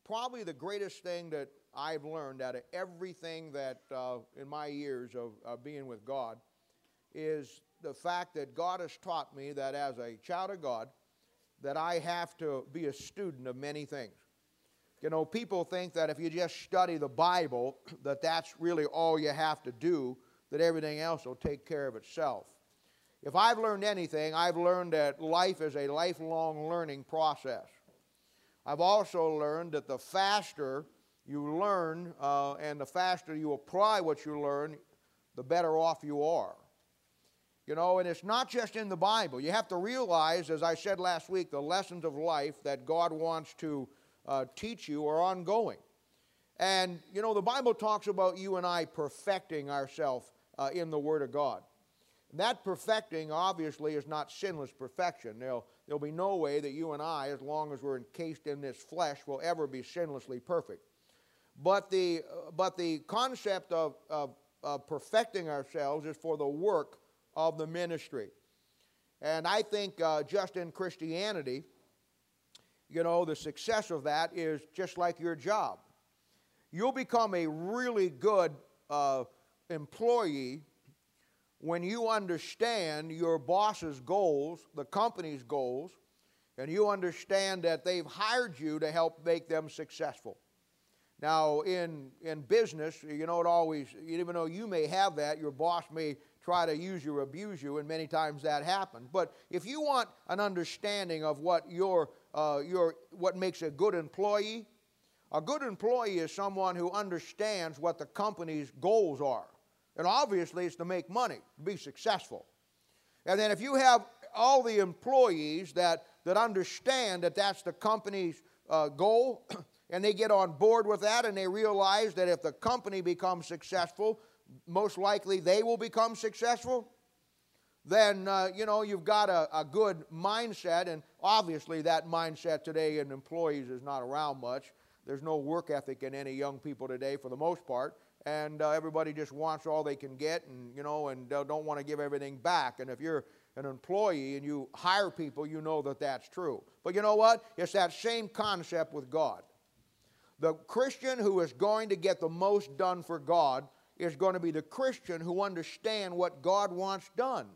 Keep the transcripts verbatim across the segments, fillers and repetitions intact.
probably the greatest thing that I've learned out of everything that uh, in my years of uh, being with God is the fact that God has taught me that as a child of God, that I have to be a student of many things. You know, people think that if you just study the Bible, that that's really all you have to do, that everything else will take care of itself. If I've learned anything, I've learned that life is a lifelong learning process. I've also learned that the faster you learn uh, and the faster you apply what you learn, the better off you are. You know, and it's not just in the Bible. You have to realize, as I said last week, the lessons of life that God wants to uh, teach you are ongoing. And, you know, the Bible talks about you and I perfecting ourselves uh, in the Word of God. And that perfecting, obviously, is not sinless perfection. There'll, there'll be no way that you and I, as long as we're encased in this flesh, will ever be sinlessly perfect. But the, uh, but the concept of, of, of perfecting ourselves is for the work of the ministry. And I think uh, just in Christianity, you know, the success of that is just like your job. You'll become a really good uh, employee when you understand your boss's goals, the company's goals, and you understand that they've hired you to help make them successful. Now, in, in business, you know, it always, even though you may have that, your boss may try to use you or abuse you, and many times that happens. But if you want an understanding of what your, uh, your, what makes a good employee, a good employee is someone who understands what the company's goals are. And obviously it's to make money, to be successful. And then if you have all the employees that, that understand that that's the company's uh, goal, and they get on board with that, and they realize that if the company becomes successful, most likely they will become successful, then, uh, you know, you've got a, a good mindset. And obviously that mindset today in employees is not around much. There's no work ethic in any young people today for the most part. And uh, everybody just wants all they can get, and, you know, and uh, don't want to give everything back. And if you're an employee and you hire people, you know that that's true. But you know what? It's that same concept with God. The Christian who is going to get the most done for God is going to be the Christian who understands what God wants done.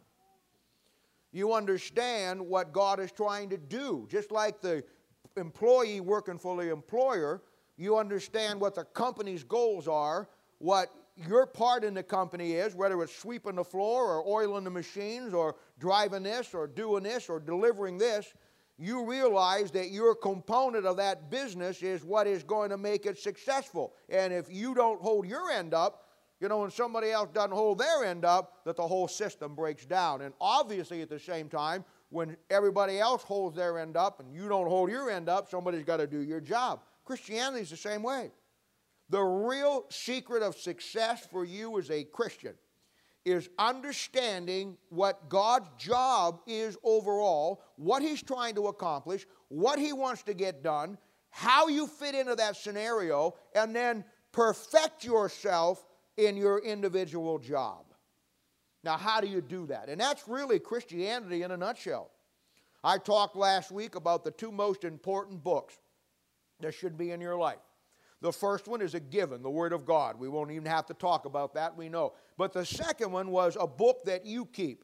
You understand what God is trying to do. Just like the employee working for the employer, you understand what the company's goals are, what your part in the company is, whether it's sweeping the floor or oiling the machines or driving this or doing this or delivering this. You realize that your component of that business is what is going to make it successful. And if you don't hold your end up, you know, and somebody else doesn't hold their end up, that the whole system breaks down. And obviously at the same time, when everybody else holds their end up and you don't hold your end up, somebody's got to do your job. Christianity is the same way. The real secret of success for you as a Christian is understanding what God's job is overall, what He's trying to accomplish, what He wants to get done, how you fit into that scenario, and then perfect yourself in your individual job. Now, how do you do that? And that's really Christianity in a nutshell. I talked last week about the two most important books that should be in your life. The first one is a given, the Word of God. We won't even have to talk about that, we know. But the second one was a book that you keep,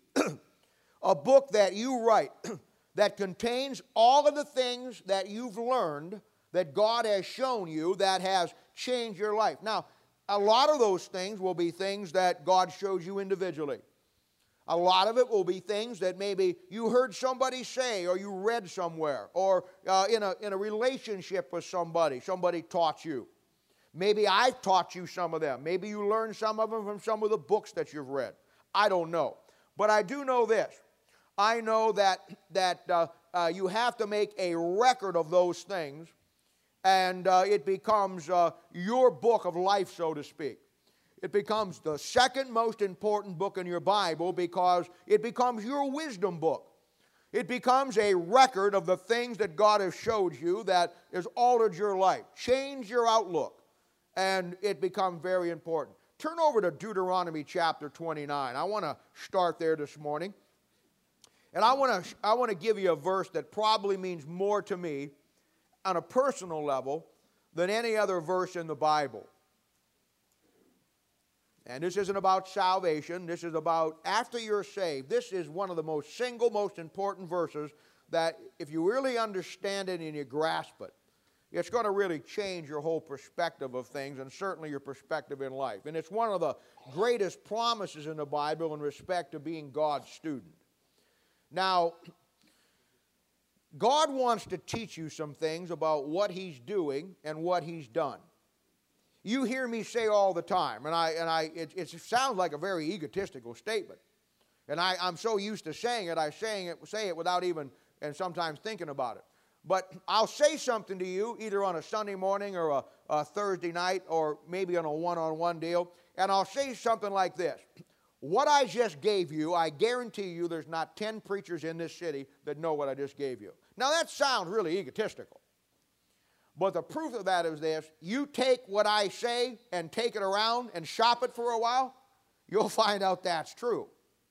a book that you write, that contains all of the things that you've learned, that God has shown you, that has changed your life. Now, a lot of those things will be things that God shows you individually. A lot of it will be things that maybe you heard somebody say or you read somewhere, or uh, in, a, in a relationship with somebody, somebody taught you. Maybe I've taught you some of them. Maybe you learned some of them from some of the books that you've read. I don't know. But I do know this. I know that, that uh, uh, you have to make a record of those things, and uh, it becomes uh, your book of life, so to speak. It becomes the second most important book in your Bible because it becomes your wisdom book. It becomes a record of the things that God has showed you that has altered your life, changed your outlook, and it becomes very important. Turn over to Deuteronomy chapter twenty-nine. I want to start there this morning. And I want to I want to give you a verse that probably means more to me on a personal level than any other verse in the Bible. And this isn't about salvation. This is about after you're saved. This is one of the most single, most important verses that if you really understand it and you grasp it, it's going to really change your whole perspective of things and certainly your perspective in life. And it's one of the greatest promises in the Bible in respect to being God's student. Now, God wants to teach you some things about what He's doing and what He's done. You hear me say all the time, and I and I it, it sounds like a very egotistical statement. And I, I'm so used to saying it, I saying it, say it without even, and sometimes thinking about it. But I'll say something to you, either on a Sunday morning or a, a Thursday night, or maybe on a one-on-one deal, and I'll say something like this. What I just gave you, I guarantee you there's not ten preachers in this city that know what I just gave you. Now that sounds really egotistical. But the proof of that is this: you take what I say and take it around and shop it for a while, you'll find out that's true.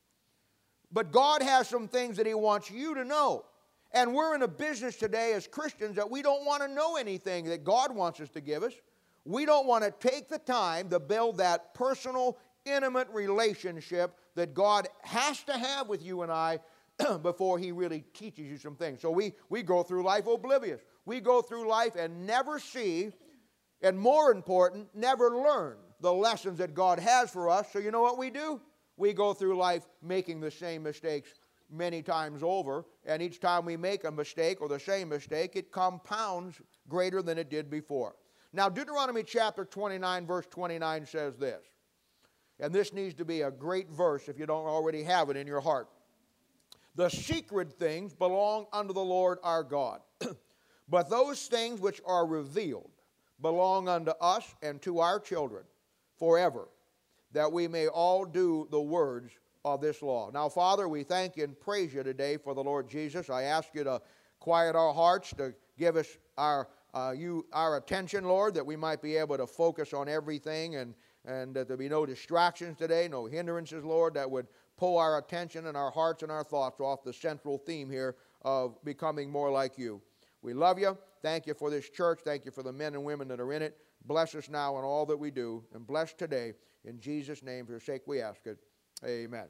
But God has some things that He wants you to know. And we're in a business today as Christians that we don't want to know anything that God wants us to give us. We don't want to take the time to build that personal, intimate relationship that God has to have with you and I before He really teaches you some things. So we, we go through life oblivious. We go through life and never see, and more important, never learn the lessons that God has for us. So you know what we do? We go through life making the same mistakes many times over, and each time we make a mistake or the same mistake, it compounds greater than it did before. Now, Deuteronomy chapter twenty-nine, verse twenty-nine says this, and this needs to be a great verse if you don't already have it in your heart. The secret things belong unto the Lord our God, but those things which are revealed belong unto us and to our children forever, that we may all do the words of this law. Now, Father, we thank you and praise you today for the Lord Jesus. I ask you to quiet our hearts, to give us our uh, you our attention, Lord, that we might be able to focus on everything, and, and that there be no distractions today, no hindrances, Lord, that would pull our attention and our hearts and our thoughts off the central theme here of becoming more like you. We love you. Thank you for this church. Thank you for the men and women that are in it. Bless us now in all that we do, and bless today. In Jesus' name, for your sake we ask it. Amen.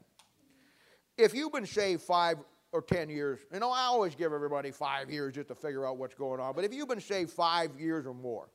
If you've been saved five or ten years, you know, I always give everybody five years just to figure out what's going on, but if you've been saved five years or more,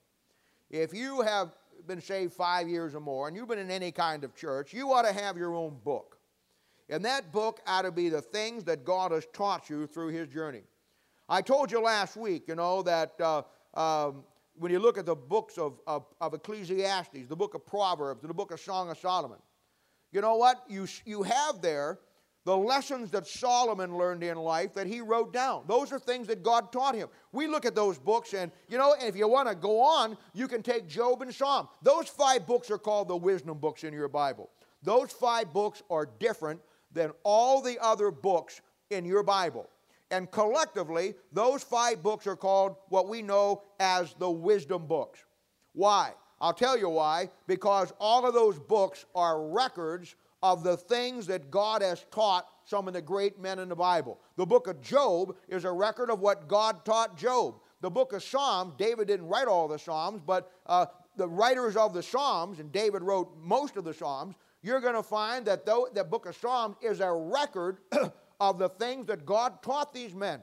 if you have been saved five years or more, and you've been in any kind of church, you ought to have your own book. And that book ought to be the things that God has taught you through His journey. I told you last week, you know, that uh, um, when you look at the books of, of, of Ecclesiastes, the book of Proverbs, the book of Song of Solomon, you know what? You, you have there the lessons that Solomon learned in life that he wrote down. Those are things that God taught him. We look at those books, and, you know, if you want to go on, you can take Job and Psalm. Those five books are called the wisdom books in your Bible. Those five books are different than all the other books in your Bible. And collectively, those five books are called what we know as the wisdom books. Why? I'll tell you why. Because all of those books are records of the things that God has taught some of the great men in the Bible. The book of Job is a record of what God taught Job. The book of Psalms, David didn't write all the Psalms, but uh, the writers of the Psalms, and David wrote most of the Psalms, you're going to find that though, the book of Psalms is a record of the things that God taught these men.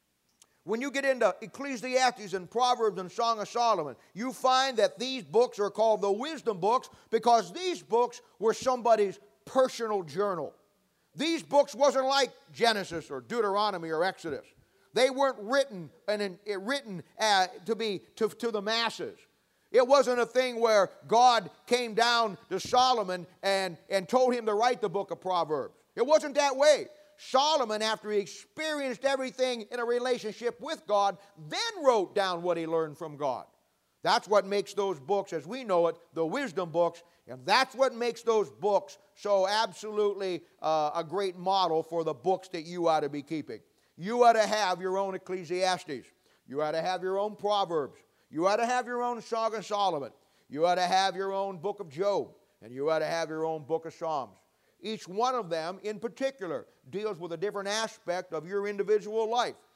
When you get into Ecclesiastes and Proverbs and Song of Solomon, you find that these books are called the wisdom books because these books were somebody's personal journal. These books wasn't like Genesis or Deuteronomy or Exodus. They weren't written and in, it written uh, to be to, to the masses. It wasn't a thing where God came down to Solomon and, and told him to write the book of Proverbs. It wasn't that way. Solomon, after he experienced everything in a relationship with God, then wrote down what he learned from God. That's what makes those books, as we know it, the wisdom books, and that's what makes those books so absolutely uh, a great model for the books that you ought to be keeping. You ought to have your own Ecclesiastes. You ought to have your own Proverbs. You ought to have your own Song of Solomon. You ought to have your own book of Job. And you ought to have your own book of Psalms. Each one of them, in particular, deals with a different aspect of your individual life.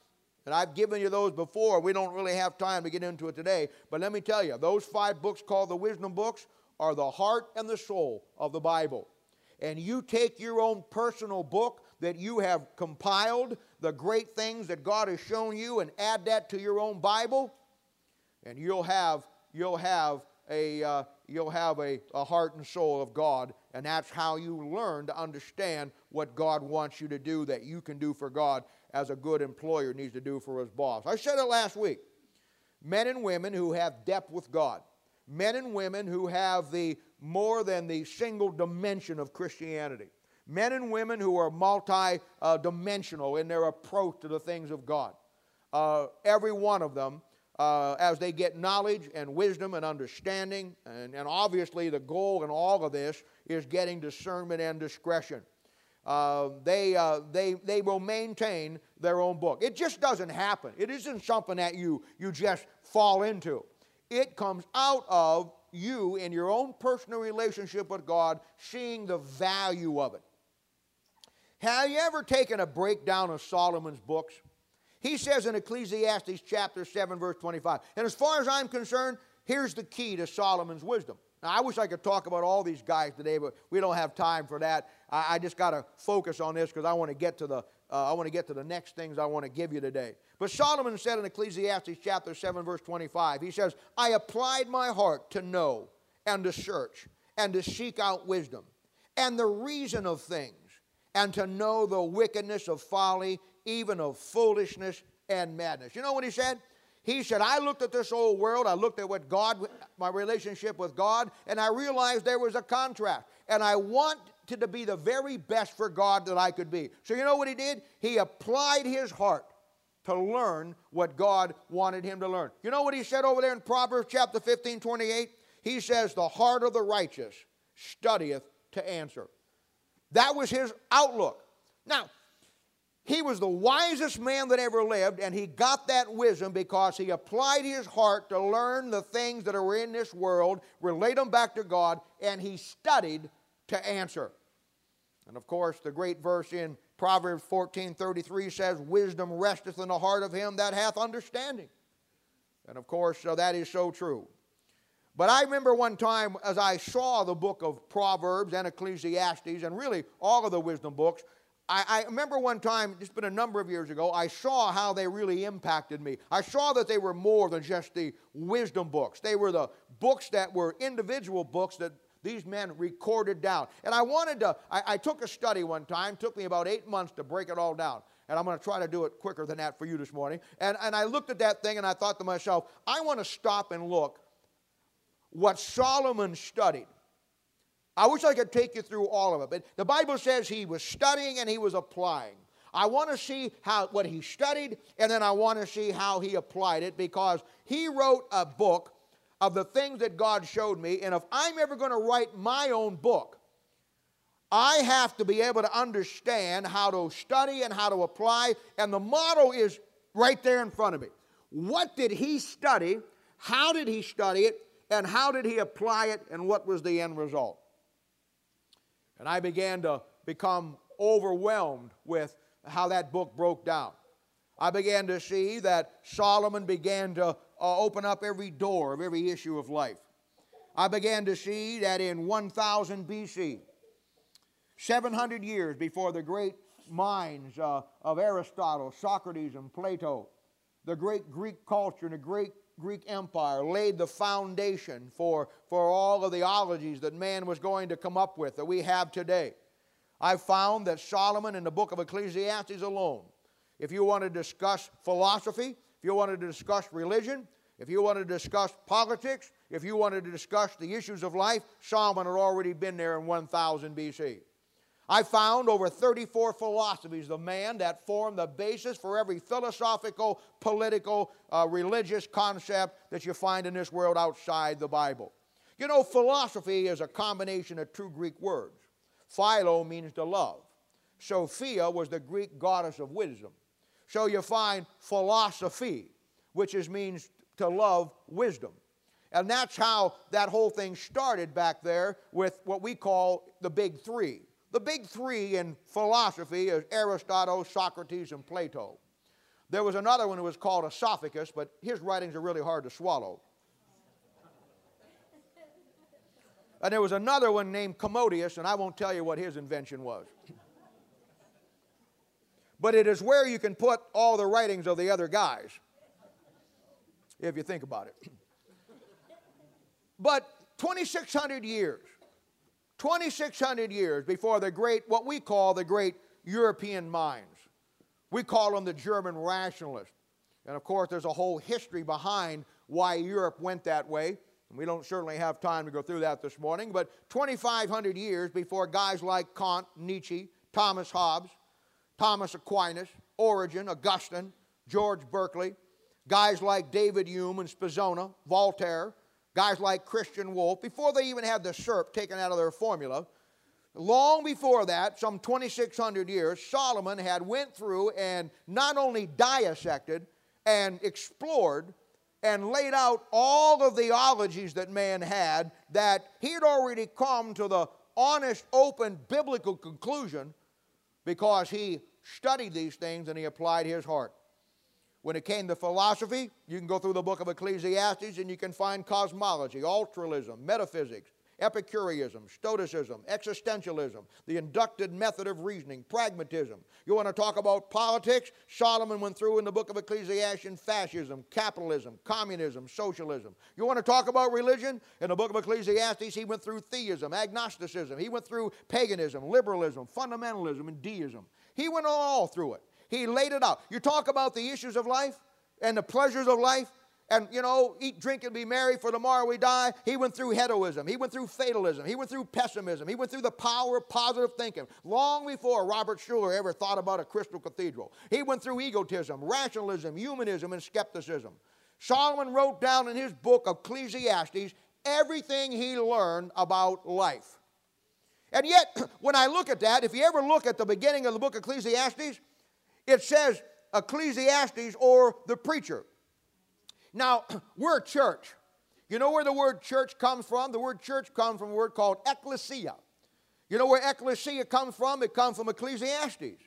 And I've given you those before. We don't really have time to get into it today. But let me tell you, those five books called the wisdom books are the heart and the soul of the Bible. And you take your own personal book that you have compiled, the great things that God has shown you, and add that to your own Bible, and you'll have, you'll have a... Uh, you'll have a, a heart and soul of God, and that's how you learn to understand what God wants you to do that you can do for God as a good employer needs to do for his boss. I said it last week. Men and women who have depth with God. Men and women who have the more than the single dimension of Christianity. Men and women who are multi-dimensional in their approach to the things of God. Uh, every one of them, Uh, as they get knowledge and wisdom and understanding, and, and obviously the goal in all of this is getting discernment and discretion. Uh, they, uh, they, they will maintain their own book. It just doesn't happen. It isn't something that you, you just fall into. It comes out of you in your own personal relationship with God, seeing the value of it. Have you ever taken a breakdown of Solomon's books? He says in Ecclesiastes chapter seven, verse twenty-five, and as far as I'm concerned, here's the key to Solomon's wisdom. Now, I wish I could talk about all these guys today, but we don't have time for that. I, I just got to focus on this because I want to get to the uh, I want to get to the next things I want to give you today. But Solomon said in Ecclesiastes chapter seven, verse twenty-five, he says, I applied my heart to know and to search and to seek out wisdom and the reason of things and to know the wickedness of folly, even of foolishness and madness. You know what he said? He said, I looked at this old world, I looked at what God, my relationship with God, and I realized there was a contrast. And I wanted to be the very best for God that I could be. So you know what he did? He applied his heart to learn what God wanted him to learn. You know what he said over there in Proverbs chapter fifteen, twenty-eight? He says, the heart of the righteous studieth to answer. That was his outlook. Now, he was the wisest man that ever lived, and he got that wisdom because he applied his heart to learn the things that are in this world, relate them back to God, and he studied to answer. And of course, the great verse in Proverbs fourteen thirty-three says, wisdom resteth in the heart of him that hath understanding. And of course, so that is so true. But I remember one time as I saw the book of Proverbs and Ecclesiastes, and really all of the wisdom books, I, I remember one time, it's been a number of years ago, I saw how they really impacted me. I saw that they were more than just the wisdom books. They were the books that were individual books that these men recorded down. And I wanted to, I, I took a study one time, took me about eight months to break it all down. And I'm going to try to do it quicker than that for you this morning. And, and I looked at that thing and I thought to myself, I want to stop and look what Solomon studied. I wish I could take you through all of it, but the Bible says he was studying and he was applying. I want to see how what he studied, and then I want to see how he applied it, because he wrote a book of the things that God showed me, and if I'm ever going to write my own book, I have to be able to understand how to study and how to apply, and the motto is right there in front of me. What did he study? How did he study it? And how did he apply it, and what was the end result? And I began to become overwhelmed with how that book broke down. I began to see that Solomon began to uh, open up every door of every issue of life. I began to see that in one thousand B C, seven hundred years before the great minds uh, of Aristotle, Socrates, and Plato, the great Greek culture and the great Greek Empire laid the foundation for, for all of the ologies that man was going to come up with that we have today. I found that Solomon in the book of Ecclesiastes alone, if you want to discuss philosophy, if you wanted to discuss religion, if you wanted to discuss politics, if you wanted to discuss the issues of life, Solomon had already been there in one thousand B C. I found over thirty-four philosophies of man that form the basis for every philosophical, political, uh, religious concept that you find in this world outside the Bible. You know, philosophy is a combination of two Greek words. Philo means to love. Sophia was the Greek goddess of wisdom. So you find philosophy, which is, means to love wisdom. And that's how that whole thing started back there with what we call the big three. The big three in philosophy is Aristotle, Socrates, and Plato. There was another one who was called Esophagus, but his writings are really hard to swallow. And there was another one named Commodius, and I won't tell you what his invention was. But it is where you can put all the writings of the other guys, if you think about it. But twenty-six hundred years, twenty-six hundred years before the great, what we call the great European minds. We call them the German rationalists. And of course, there's a whole history behind why Europe went that way. And we don't certainly have time to go through that this morning. But twenty-five hundred years before guys like Kant, Nietzsche, Thomas Hobbes, Thomas Aquinas, Origen, Augustine, George Berkeley, guys like David Hume and Spinoza, Voltaire, guys like Christian Wolff, before they even had the syrup taken out of their formula, long before that, some twenty-six hundred years, Solomon had went through and not only dissected and explored and laid out all the theologies that man had, that he had already come to the honest, open, biblical conclusion because he studied these things and he applied his heart. When it came to philosophy, you can go through the book of Ecclesiastes and you can find cosmology, altruism, metaphysics, Epicureanism, Stoicism, existentialism, the inducted method of reasoning, pragmatism. You want to talk about politics? Solomon went through in the book of Ecclesiastes fascism, capitalism, communism, socialism. You want to talk about religion? In the book of Ecclesiastes, he went through theism, agnosticism. He went through paganism, liberalism, fundamentalism, and deism. He went all through it. He laid it out. You talk about the issues of life and the pleasures of life, and, you know, eat, drink, and be merry, for tomorrow we die. He went through hedonism. He went through fatalism. He went through pessimism. He went through the power of positive thinking long before Robert Schuller ever thought about a crystal cathedral. He went through egotism, rationalism, humanism, and skepticism. Solomon wrote down in his book of Ecclesiastes everything he learned about life. And yet, when I look at that, if you ever look at the beginning of the book of Ecclesiastes, it says Ecclesiastes, or the preacher. Now, we're a church. You know where the word church comes from? The word church comes from a word called ecclesia. You know where ecclesia comes from? It comes from Ecclesiastes.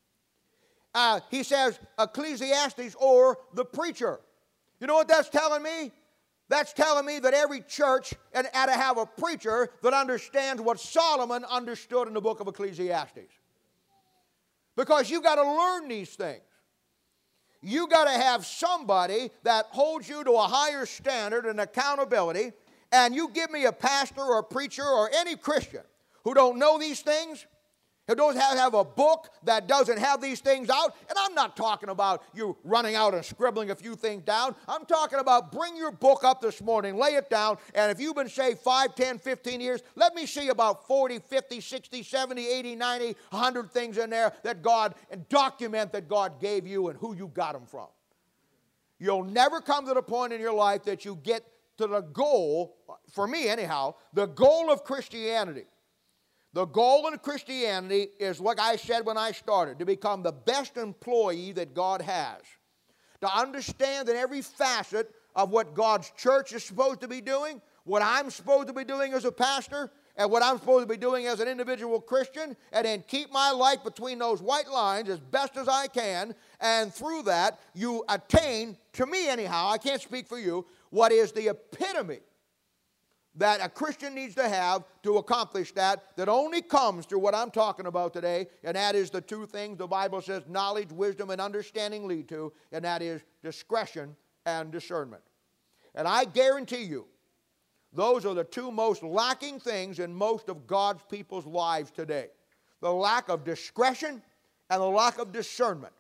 Uh, he says Ecclesiastes, or the preacher. You know what that's telling me? That's telling me that every church had to have a preacher that understands what Solomon understood in the book of Ecclesiastes. Because you've got to learn these things. You got to have somebody that holds you to a higher standard and accountability. And you give me a pastor or a preacher or any Christian who don't know these things, who doesn't have, have a book that doesn't have these things out. And I'm not talking about you running out and scribbling a few things down. I'm talking about bring your book up this morning, lay it down, and if you've been saved five, ten, fifteen years, let me see about forty, fifty, sixty, seventy, eighty, ninety, one hundred things in there that God, and document that God gave you and who you got them from. You'll never come to the point in your life that you get to the goal, for me anyhow, the goal of Christianity. The goal in Christianity is what I said when I started, to become the best employee that God has. To understand in every facet of what God's church is supposed to be doing, what I'm supposed to be doing as a pastor, and what I'm supposed to be doing as an individual Christian, and then keep my life between those white lines as best as I can, and through that you attain, to me anyhow, I can't speak for you, what is the epitome that a Christian needs to have to accomplish that, that only comes through what I'm talking about today, and that is the two things the Bible says knowledge, wisdom, and understanding lead to, and that is discretion and discernment. And I guarantee you, those are the two most lacking things in most of God's people's lives today. The lack of discretion and the lack of discernment.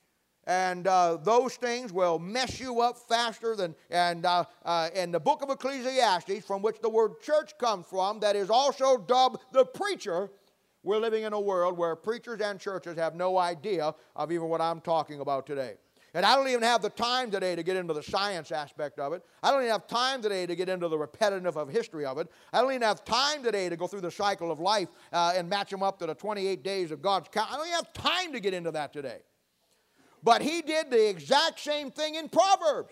And uh, those things will mess you up faster than, and uh, uh, in the book of Ecclesiastes, from which the word church comes from, that is also dubbed the preacher, we're living in a world where preachers and churches have no idea of even what I'm talking about today. And I don't even have the time today to get into the science aspect of it. I don't even have time today to get into the repetitive of history of it. I don't even have time today to go through the cycle of life uh, and match them up to the twenty-eight days of God's count. I don't even have time to get into that today. But he did the exact same thing in Proverbs.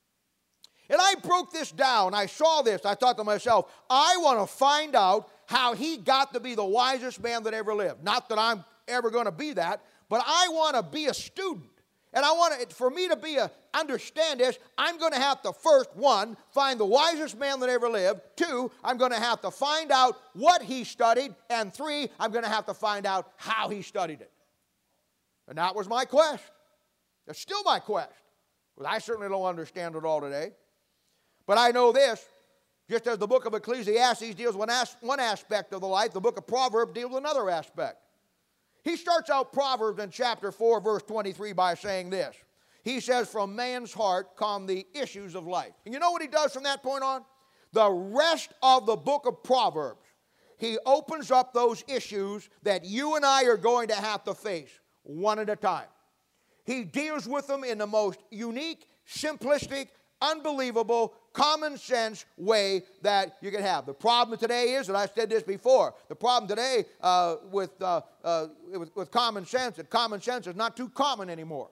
And I broke this down. I saw this. I thought to myself, I want to find out how he got to be the wisest man that ever lived. Not that I'm ever going to be that, but I want to be a student. And I want to, for me to be a, understand this, I'm going to have to first, one, find the wisest man that ever lived. Two, I'm going to have to find out what he studied. And three, I'm going to have to find out how he studied it. And that was my quest. It's still my quest. Because I certainly don't understand it all today. But I know this, just as the book of Ecclesiastes deals with one aspect of the life, the book of Proverbs deals with another aspect. He starts out Proverbs in chapter four, verse twenty-three by saying this. He says, from man's heart come the issues of life. And you know what he does from that point on? The rest of the book of Proverbs, he opens up those issues that you and I are going to have to face one at a time. He deals with them in the most unique, simplistic, unbelievable, common sense way that you can have. The problem today is, and I said this before, the problem today uh, with, uh, uh, with, with common sense, that common sense is not too common anymore.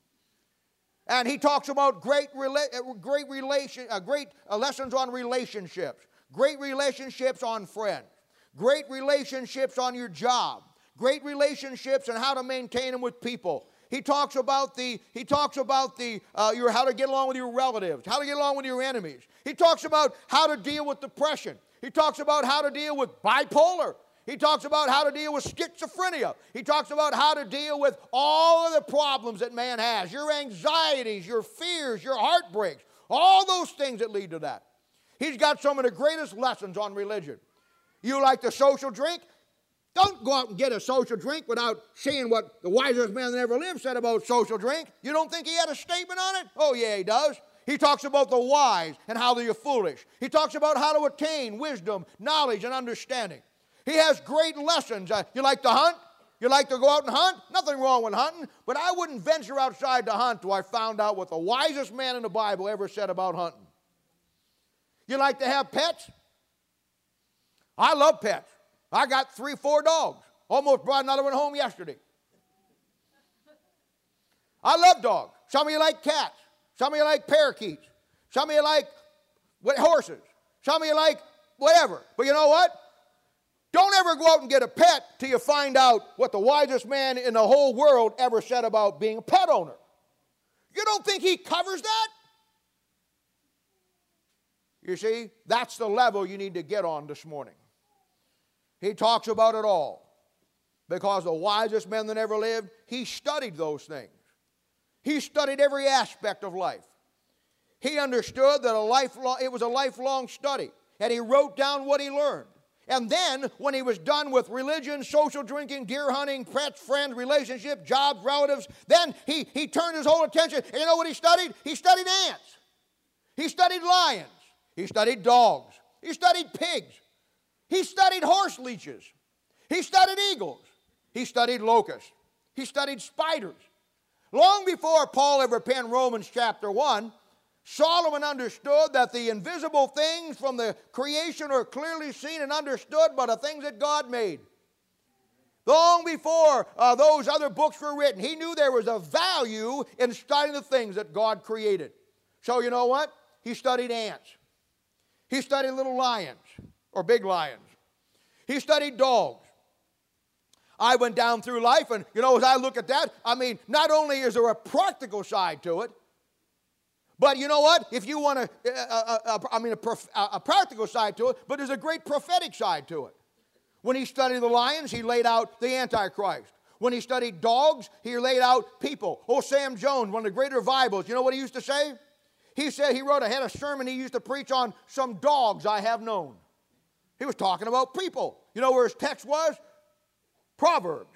And he talks about great, rela- great, relation, uh, great uh, lessons on relationships, great relationships on friends, great relationships on your job, great relationships and how to maintain them with people. He talks about the, he talks about the, uh, your, how to get along with your relatives, how to get along with your enemies. He talks about how to deal with depression. He talks about how to deal with bipolar. He talks about how to deal with schizophrenia. He talks about how to deal with all of the problems that man has, your anxieties, your fears, your heartbreaks, all those things that lead to that. He's got some of the greatest lessons on religion. You like the social drink? Don't go out and get a social drink without seeing what the wisest man that ever lived said about social drink. You don't think he had a statement on it? Oh, yeah, he does. He talks about the wise and how they're foolish. He talks about how to attain wisdom, knowledge, and understanding. He has great lessons. Uh, you like to hunt? You like to go out and hunt? Nothing wrong with hunting, but I wouldn't venture outside to hunt till I found out what the wisest man in the Bible ever said about hunting. You like to have pets? I love pets. I got three, four dogs. Almost brought another one home yesterday. I love dogs. Some of you like cats. Some of you like parakeets. Some of you like what, horses. Some of you like whatever. But you know what? Don't ever go out and get a pet till you find out what the wisest man in the whole world ever said about being a pet owner. You don't think he covers that? You see, that's the level you need to get on this morning. He talks about it all. Because the wisest man that ever lived, he studied those things. He studied every aspect of life. He understood that a lifelong, it was a lifelong study. And he wrote down what he learned. And then, when he was done with religion, social drinking, deer hunting, pets, friends, relationships, jobs, relatives, then he, he turned his whole attention. And you know what he studied? He studied ants. He studied lions. He studied dogs. He studied pigs. He studied horse leeches. He studied eagles. He studied locusts. He studied spiders. Long before Paul ever penned Romans chapter one, Solomon understood that the invisible things from the creation are clearly seen and understood by the things that God made. Long before uh, those other books were written, he knew there was a value in studying the things that God created. So you know what? He studied ants. He studied little lions, or big lions. He studied dogs. I went down through life, and you know, as I look at that, I mean, not only is there a practical side to it, but you know what? If you want to, uh, uh, uh, I mean, a, prof, uh, a practical side to it, but there's a great prophetic side to it. When he studied the lions, he laid out the Antichrist. When he studied dogs, he laid out people. Oh, Sam Jones, one of the great revivals, you know what he used to say? He said he wrote, I had a sermon he used to preach on some dogs I have known. He was talking about people. You know where his text was? Proverbs.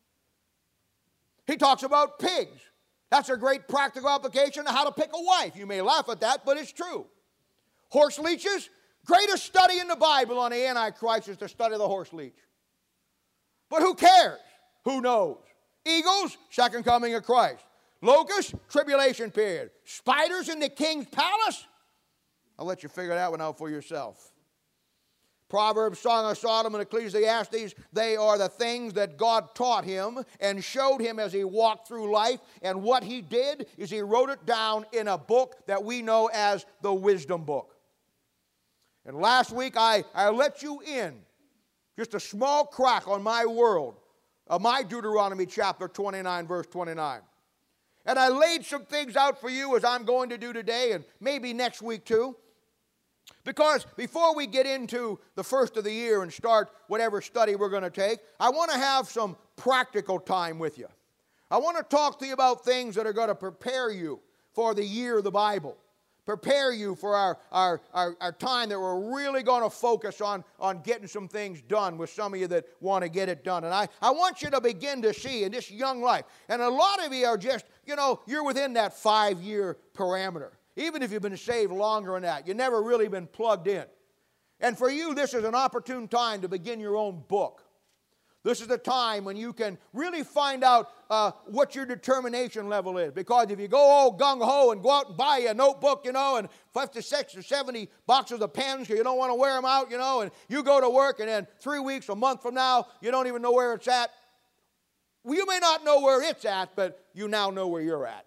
He talks about pigs. That's a great practical application of how to pick a wife. You may laugh at that, but it's true. Horse leeches, greatest study in the Bible on the Antichrist is to study the horse leech. But who cares? Who knows? Eagles, second coming of Christ. Locusts, tribulation period. Spiders in the king's palace? I'll let you figure that one out for yourself. Proverbs, Song of Solomon, Ecclesiastes, they are the things that God taught him and showed him as he walked through life. And what he did is he wrote it down in a book that we know as the Wisdom Book. And last week I, I let you in just a small crack on my world of my Deuteronomy chapter twenty-nine, verse twenty-nine. And I laid some things out for you as I'm going to do today and maybe next week too. Because before we get into the first of the year and start whatever study we're going to take, I want to have some practical time with you. I want to talk to you about things that are going to prepare you for the year of the Bible. Prepare you for our, our, our, our time that we're really going to focus on, on getting some things done with some of you that want to get it done. And I, I want you to begin to see in this young life, and a lot of you are just, you know, you're within that five-year parameter. Even if you've been saved longer than that, you've never really been plugged in. And for you, this is an opportune time to begin your own book. This is the time when you can really find out uh, what your determination level is. Because if you go all gung-ho and go out and buy a notebook, you know, and fifty-six or seventy boxes of pens because you don't want to wear them out, you know, and you go to work and then three weeks, a month from now, you don't even know where it's at. Well, you may not know where it's at, but you now know where you're at.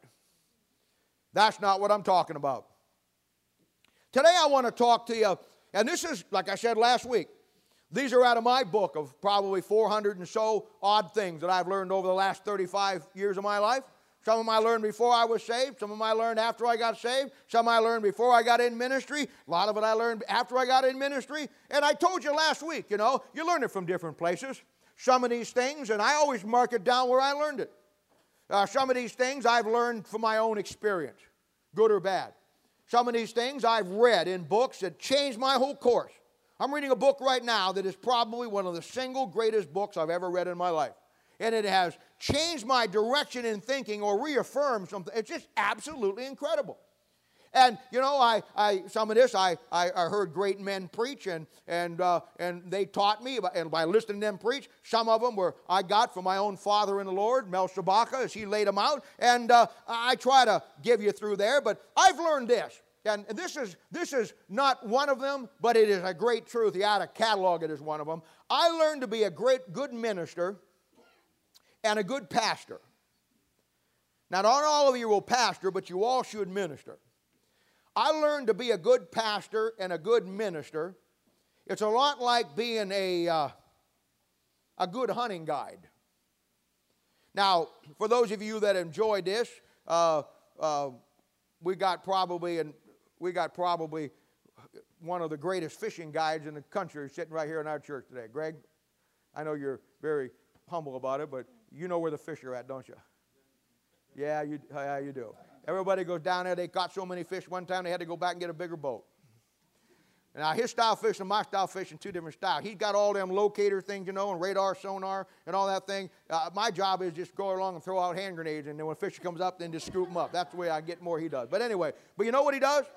That's not what I'm talking about. Today I want to talk to you, and this is, like I said last week, these are out of my book of probably four hundred and so odd things that I've learned over the last thirty-five years of my life. Some of them I learned before I was saved. Some of them I learned after I got saved. Some I learned before I got in ministry. A lot of it I learned after I got in ministry. And I told you last week, you know, you learn it from different places. Some of these things, and I always mark it down where I learned it. Uh, some of these things I've learned from my own experience, good or bad. Some of these things I've read in books that changed my whole course. I'm reading a book right now that is probably one of the single greatest books I've ever read in my life. And it has changed my direction in thinking or reaffirmed something. It's just absolutely incredible. And, you know, I, I some of this, I, I, I heard great men preach, and, and, uh, and they taught me, and by listening to them preach, some of them were I got from my own father in the Lord, Mel Shabaka, as he laid them out. And uh, I try to give you through there, but I've learned this. And this is, this is not one of them, but it is a great truth. You ought to catalog it as one of them. I learned to be a great, good minister and a good pastor. Now, not all of you will pastor, but you all should minister. I learned to be a good pastor and a good minister. It's a lot like being a, uh, a good hunting guide. Now, for those of you that enjoy this, uh, uh, we got probably an We got probably one of the greatest fishing guides in the country sitting right here in our church today. Greg, I know you're very humble about it, but you know where the fish are at, don't you? Yeah, you, yeah, you do. Everybody goes down there. They caught so many fish one time they had to go back and get a bigger boat. Now, his style fishing and my style fishing, two different styles. He's got all them locator things, you know, and radar, sonar, and all that thing. Uh, my job is just go along and throw out hand grenades, and then when fish comes up, then just scoop them up. That's the way I get more he does. But anyway, but you know what he does?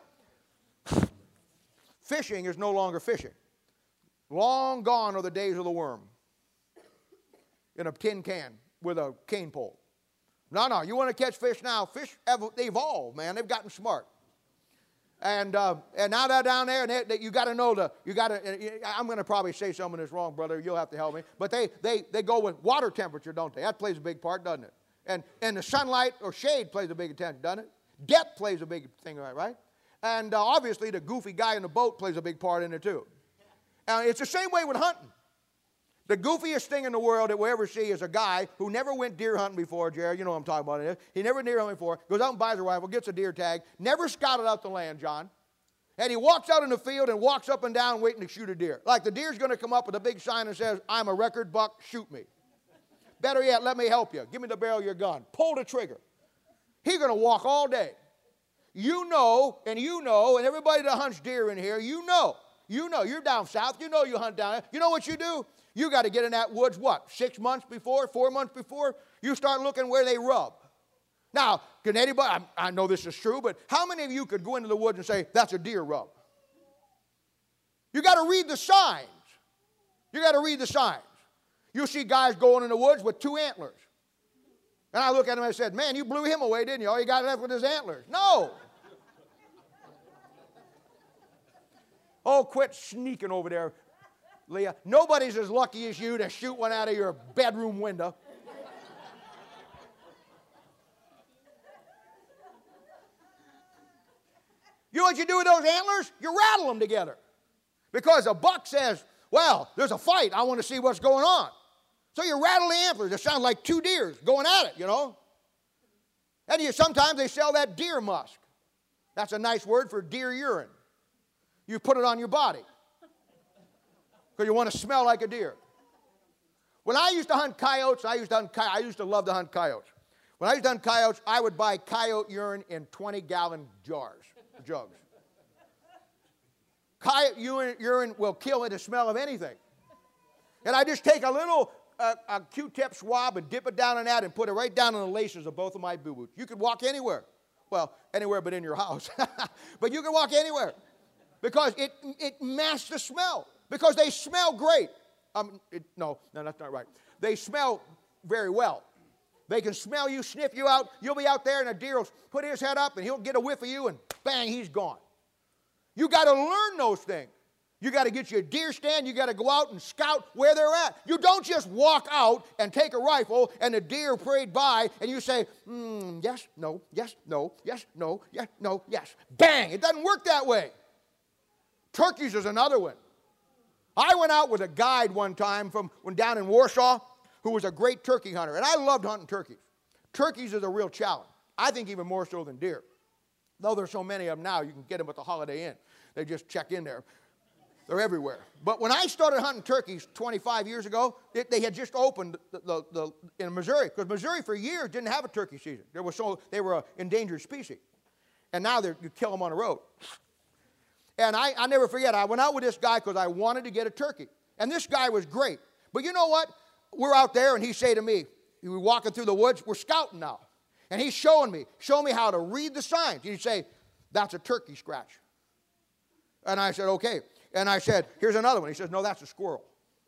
Fishing is no longer fishing. Long gone are the days of the worm in a tin can with a cane pole. No, no, you want to catch fish now. Fish, have, they evolved, man. They've gotten smart. And uh, and now they're down there, and they, they, you got to know the, you got to, I'm going to probably say some of this wrong, brother. You'll have to help me. But they, they, they go with water temperature, don't they? That plays a big part, doesn't it? And, and the sunlight or shade plays a big attention, doesn't it? Depth plays a big thing, right? And uh, obviously the goofy guy in the boat plays a big part in it too. And it's the same way with hunting. The goofiest thing in the world that we'll ever see is a guy who never went deer hunting before, Jared. You know what I'm talking about. It. He never deer hunting before. Goes out and buys a rifle, gets a deer tag, never scouted out the land, John. And he walks out in the field and walks up and down waiting to shoot a deer. Like the deer's going to come up with a big sign that says, I'm a record buck, shoot me. Better yet, let me help you. Give me the barrel of your gun. Pull the trigger. He's going to walk all day. You know, and you know, and everybody that hunts deer in here, you know. You know, you're down south. You know you hunt down there. You know what you do? You got to get in that woods, what, six months before, four months before? You start looking where they rub. Now, can anybody, I, I know this is true, but how many of you could go into the woods and say, that's a deer rub? You got to read the signs. You got to read the signs. You'll see guys going in the woods with two antlers. And I look at him and I said, man, you blew him away, didn't you? All you got left with his antlers. No. Oh, quit sneaking over there, Leah. Nobody's as lucky as you to shoot one out of your bedroom window. You know what you do with those antlers? You rattle them together. Because a buck says, well, there's a fight. I want to see what's going on. So you rattle the antlers. It sounds like two deers going at it, you know. And you, sometimes they sell that deer musk. That's a nice word for deer urine. You put it on your body because you want to smell like a deer. When I used to hunt coyotes, I used to hunt, I used to love to hunt coyotes. When I used to hunt coyotes, I would buy coyote urine in twenty-gallon jars, jugs. Coyote urine, urine will kill it the smell of anything. And I just take a little uh, a Q-tip swab and dip it down in that and put it right down in the laces of both of my boo-boos. You could walk anywhere. Well, anywhere but in your house. But you can walk anywhere because it, it masks the smell because they smell great. Um, it, no, no, that's not right. They smell very well. They can smell you, sniff you out. You'll be out there and a deer will put his head up and he'll get a whiff of you and bang, he's gone. You got to learn those things. You got to get your deer stand. You got to go out and scout where they're at. You don't just walk out and take a rifle and the deer parade by and you say, mm, yes, no, yes, no, yes, no, yes, no, yes. Bang! It doesn't work that way. Turkeys is another one. I went out with a guide one time from when down in Warsaw who was a great turkey hunter, and I loved hunting turkeys. Turkeys is a real challenge. I think even more so than deer. Though there's so many of them now, you can get them at the Holiday Inn. They just check in there. They're everywhere. But when I started hunting turkeys twenty-five years ago, it, they had just opened the, the, the, in Missouri, because Missouri for years didn't have a turkey season. There was so, they were an endangered species. And now you kill them on the road. And I, I never forget, I went out with this guy because I wanted to get a turkey. And this guy was great. But you know what? We're out there, and he say to me, we were walking through the woods, we're scouting now. And he's showing me, showing me how to read the signs. He'd say, that's a turkey scratch. And I said, okay. And I said, here's another one. He says, no, that's a squirrel.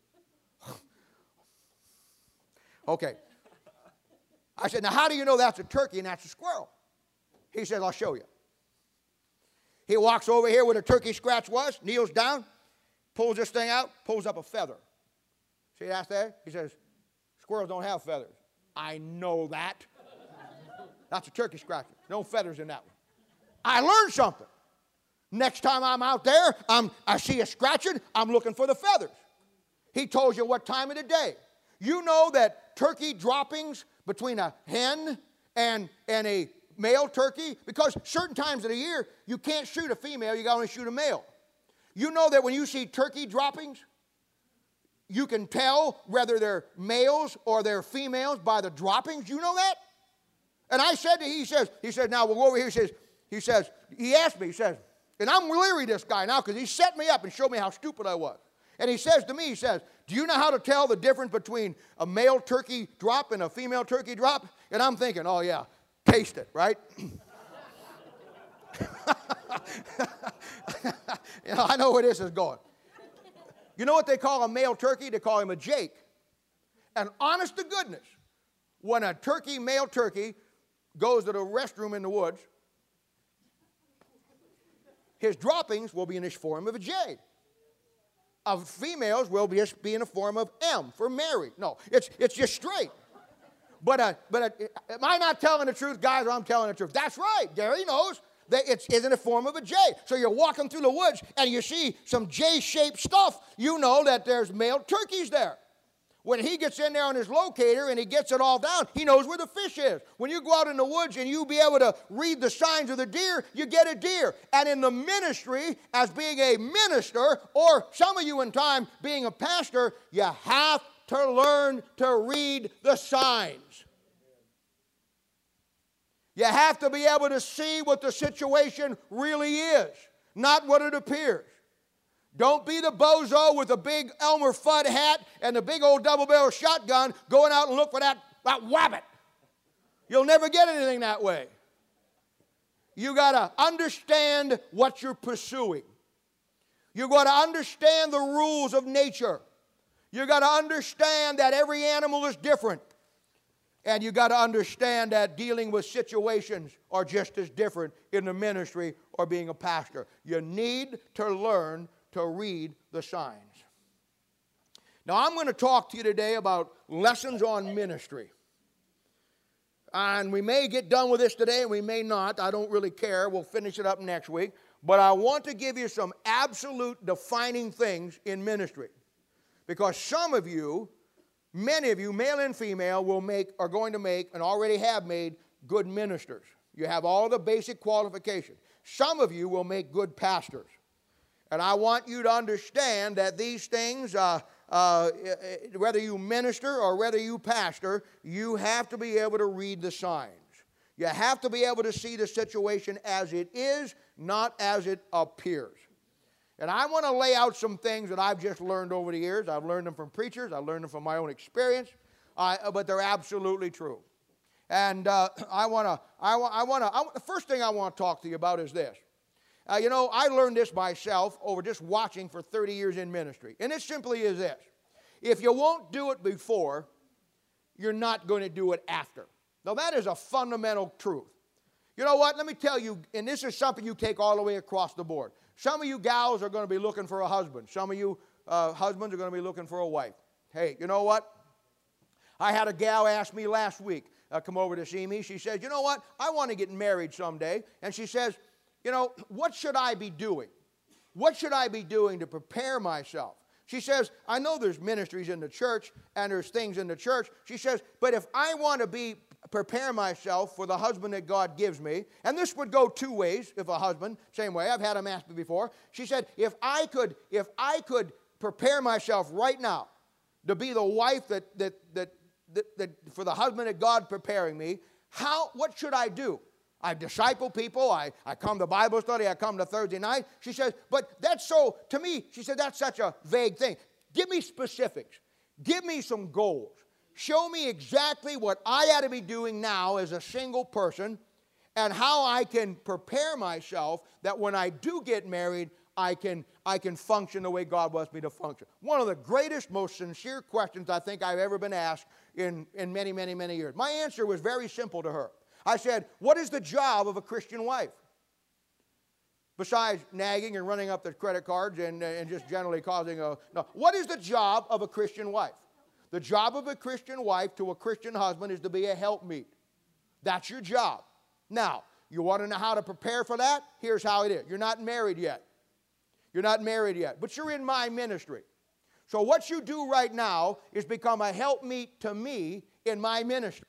Okay. I said, now how do you know that's a turkey and that's a squirrel? He says, I'll show you. He walks over here where the turkey scratch was, kneels down, pulls this thing out, pulls up a feather. See that there? He says, squirrels don't have feathers. I know that. That's a turkey scratcher. No feathers in that one. I learned something. Next time I'm out there, I'm, I see a scratching, I'm looking for the feathers. He told you what time of the day. You know that turkey droppings between a hen and, and a male turkey, because certain times of the year, you can't shoot a female, you got to only shoot a male. You know that when you see turkey droppings, you can tell whether they're males or they're females by the droppings. You know that? And I said to him, he says, he said, now we'll go over here, he says, he says, he asked me, he says, and I'm leery this guy now because he set me up and showed me how stupid I was. And he says to me, he says, do you know how to tell the difference between a male turkey drop and a female turkey drop? And I'm thinking, oh yeah, taste it, right? You know, I know where this is going. You know what they call a male turkey? They call him a Jake. And honest to goodness, when a turkey, male turkey, goes to the restroom in the woods, his droppings will be in the form of a J. Of females will be, be in the form of M for Mary. No, it's, it's just straight. But, uh, but uh, am I not telling the truth, guys, or I'm telling the truth? That's right. Gary knows that it's, it's in the form of a J. So you're walking through the woods and you see some J-shaped stuff. You know that there's male turkeys there. When he gets in there on his locator and he gets it all down, he knows where the fish is. When you go out in the woods and you be able to read the signs of the deer, you get a deer. And in the ministry, as being a minister, or some of you in time being a pastor, you have to learn to read the signs. You have to be able to see what the situation really is, not what it appears. Don't be the bozo with the big Elmer Fudd hat and the big old double-barrel shotgun going out and look for that, that wabbit. You'll never get anything that way. You got to understand what you're pursuing. You got to understand the rules of nature. You got to understand that every animal is different. And you got to understand that dealing with situations are just as different in the ministry or being a pastor. You need to learn to read the signs. Now, I'm going to talk to you today about lessons on ministry. And we may get done with this today and we may not. I don't really care. We'll finish it up next week. But I want to give you some absolute defining things in ministry. Because some of you, many of you, male and female, will make, are going to make, and already have made, good ministers. You have all the basic qualifications. Some of you will make good pastors. And I want you to understand that these things, uh, uh, whether you minister or whether you pastor, you have to be able to read the signs. You have to be able to see the situation as it is, not as it appears. And I want to lay out some things that I've just learned over the years. I've learned them from preachers. I've learned them from my own experience. Uh, but they're absolutely true. And uh, I want to, I want, I want to, the first thing I want to talk to you about is this. Uh, you know, I learned this myself over just watching for thirty years in ministry. And it simply is this. If you won't do it before, you're not going to do it after. Now, that is a fundamental truth. You know what? Let me tell you, and this is something you take all the way across the board. Some of you gals are going to be looking for a husband. Some of you uh, husbands are going to be looking for a wife. Hey, you know what? I had a gal ask me last week, uh, come over to see me. She says, you know what? I want to get married someday. And she says, you know, what should I be doing? What should I be doing to prepare myself? She says, I know there's ministries in the church and there's things in the church. She says, but if I want to be prepare myself for the husband that God gives me, and this would go two ways, if a husband, same way, I've had him ask me before. She said, if I could, if I could prepare myself right now to be the wife that, that, that, that, that for the husband that God preparing me, how, what should I do? I disciple people, I, I come to Bible study, I come to Thursday night. She says, but that's so, to me, she said, that's such a vague thing. Give me specifics. Give me some goals. Show me exactly what I ought to be doing now as a single person and how I can prepare myself that when I do get married, I can, I can function the way God wants me to function. One of the greatest, most sincere questions I think I've ever been asked in, in many, many, many years. My answer was very simple to her. I said, what is the job of a Christian wife? Besides nagging and running up the credit cards and, and just generally causing a... No, what is the job of a Christian wife? The job of a Christian wife to a Christian husband is to be a helpmeet. That's your job. Now, you want to know how to prepare for that? Here's how it is. You're not married yet. You're not married yet, but you're in my ministry. So what you do right now is become a helpmeet to me in my ministry.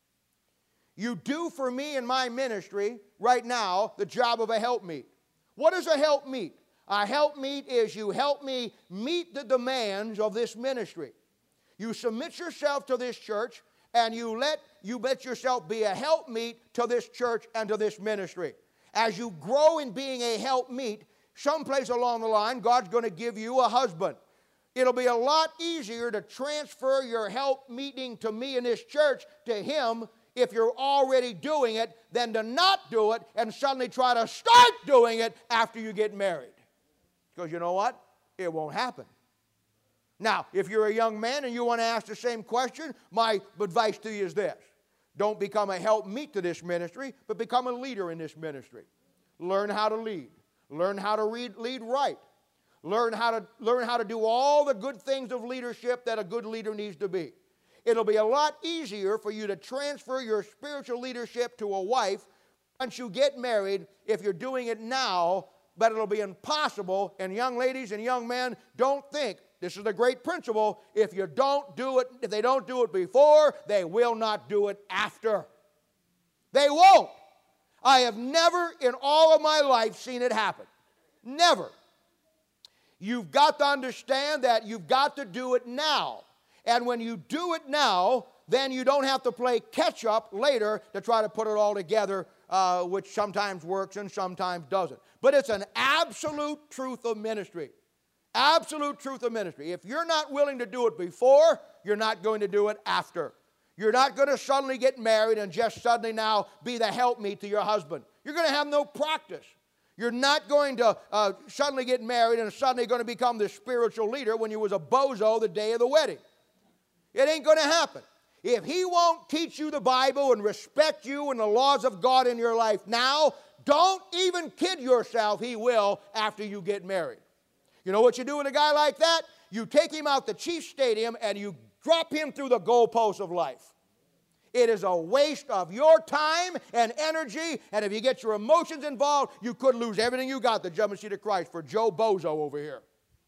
You do for me in my ministry right now the job of a helpmeet. What is a helpmeet? A helpmeet is you help me meet the demands of this ministry. You submit yourself to this church and you let, you let yourself be a helpmeet to this church and to this ministry. As you grow in being a helpmeet, someplace along the line, God's going to give you a husband. It'll be a lot easier to transfer your help meeting to me in this church to him if you're already doing it than to not do it and suddenly try to start doing it after you get married. Because you know what? It won't happen. Now, if you're a young man and you want to ask the same question, my advice to you is this. Don't become a helpmeet to this ministry, but become a leader in this ministry. Learn how to lead. Learn how to read, lead right. Learn how to, learn how to do all the good things of leadership that a good leader needs to be. It'll be a lot easier for you to transfer your spiritual leadership to a wife once you get married if you're doing it now, but it'll be impossible. And young ladies and young men, don't think, this is the great principle, if you don't do it, if they don't do it before, they will not do it after. They won't. I have never in all of my life seen it happen. Never. You've got to understand that you've got to do it now. And when you do it now, then you don't have to play catch up later to try to put it all together, uh, which sometimes works and sometimes doesn't. But it's an absolute truth of ministry. Absolute truth of ministry. If you're not willing to do it before, you're not going to do it after. You're not going to suddenly get married and just suddenly now be the helpmeet to your husband. You're going to have no practice. You're not going to uh, suddenly get married and suddenly going to become the spiritual leader when you was a bozo the day of the wedding. It ain't going to happen. If he won't teach you the Bible and respect you and the laws of God in your life now, don't even kid yourself he will after you get married. You know what you do with a guy like that? You take him out the Chiefs Stadium and you drop him through the goalposts of life. It is a waste of your time and energy, and if you get your emotions involved, you could lose everything you got, the judgment seat of Christ, for Joe Bozo over here.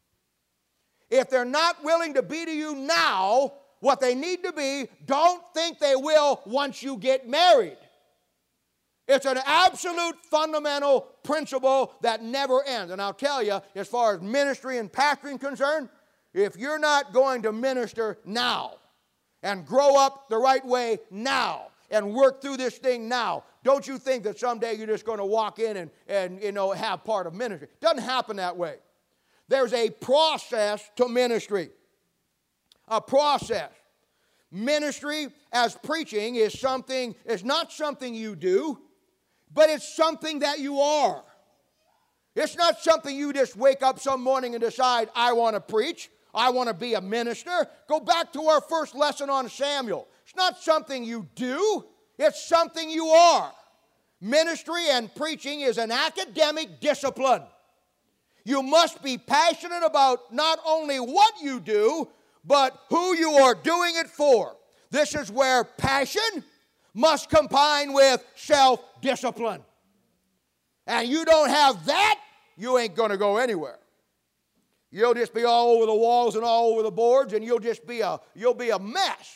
If they're not willing to be to you now what they need to be, don't think they will once you get married. It's an absolute fundamental principle that never ends. And I'll tell you, as far as ministry and pastoring concerned, if you're not going to minister now and grow up the right way now and work through this thing now, don't you think that someday you're just going to walk in and, and you know, have part of ministry. It doesn't happen that way. There's a process to ministry. A process. Ministry as preaching is something, is not something you do, but it's something that you are. It's not something you just wake up some morning and decide, I want to preach, I want to be a minister. Go back to our first lesson on Samuel. It's not something you do, it's something you are. Ministry and preaching is an academic discipline. You must be passionate about not only what you do, but who you are doing it for. This is where passion must combine with self-discipline. And you don't have that, you ain't going to go anywhere. You'll just be all over the walls and all over the boards, and you'll just be a, you'll be a mess.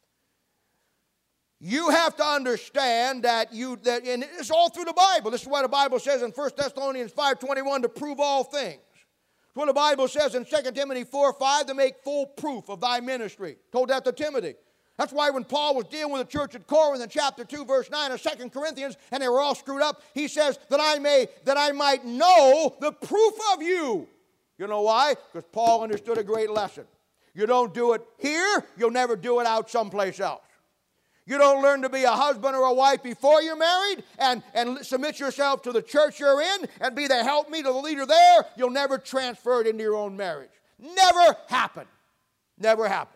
You have to understand that you, that, and it's all through the Bible. This is why the Bible says in First Thessalonians five twenty-one to prove all things. It's what the Bible says in Second Timothy four five to make full proof of thy ministry. Told that to Timothy. That's why when Paul was dealing with the church at Corinth in chapter two, verse nine of Second Corinthians, and they were all screwed up, he says that I may, that I might know the proof of you. You know why? Because Paul understood a great lesson. You don't do it here, you'll never do it out someplace else. You don't learn to be a husband or a wife before you're married and, and submit yourself to the church you're in and be the helpmeet of the leader there. You'll never transfer it into your own marriage. Never happen. Never happen.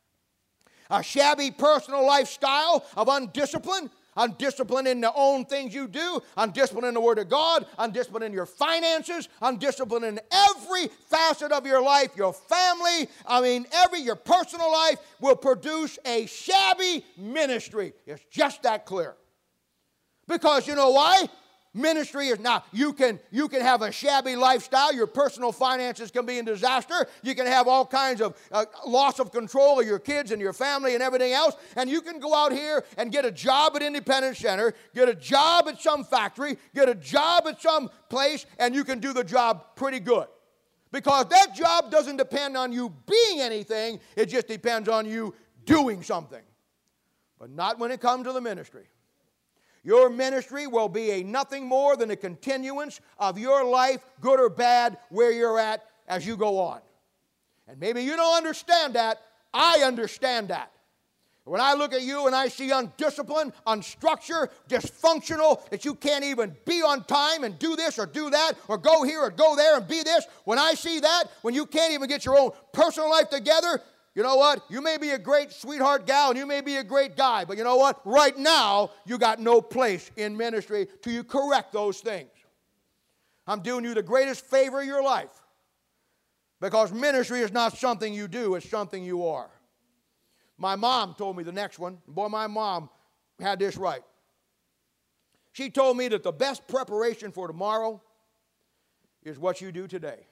A shabby personal lifestyle of undiscipline, undisciplined in the own things you do, undisciplined in the Word of God, undisciplined in your finances, undisciplined in every facet of your life, your family, I mean, every, your personal life will produce a shabby ministry. It's just that clear. Because you know why? Ministry is not, you can, you can have a shabby lifestyle, your personal finances can be in disaster, you can have all kinds of uh, loss of control of your kids and your family and everything else, and you can go out here and get a job at Independence Center, get a job at some factory, get a job at some place, and you can do the job pretty good. Because that job doesn't depend on you being anything, it just depends on you doing something. But not when it comes to the ministry. Your ministry will be a nothing more than a continuance of your life, good or bad, where you're at as you go on. And maybe you don't understand that. I understand that. When I look at you and I see undisciplined, unstructured, dysfunctional, that you can't even be on time and do this or do that or go here or go there and be this, when I see that, when you can't even get your own personal life together, you know what? You may be a great sweetheart gal and you may be a great guy, but you know what? Right now, you got no place in ministry till you correct those things. I'm doing you the greatest favor of your life because ministry is not something you do, it's something you are. My mom told me the next one. Boy, my mom had this right. She told me that the best preparation for tomorrow is what you do today.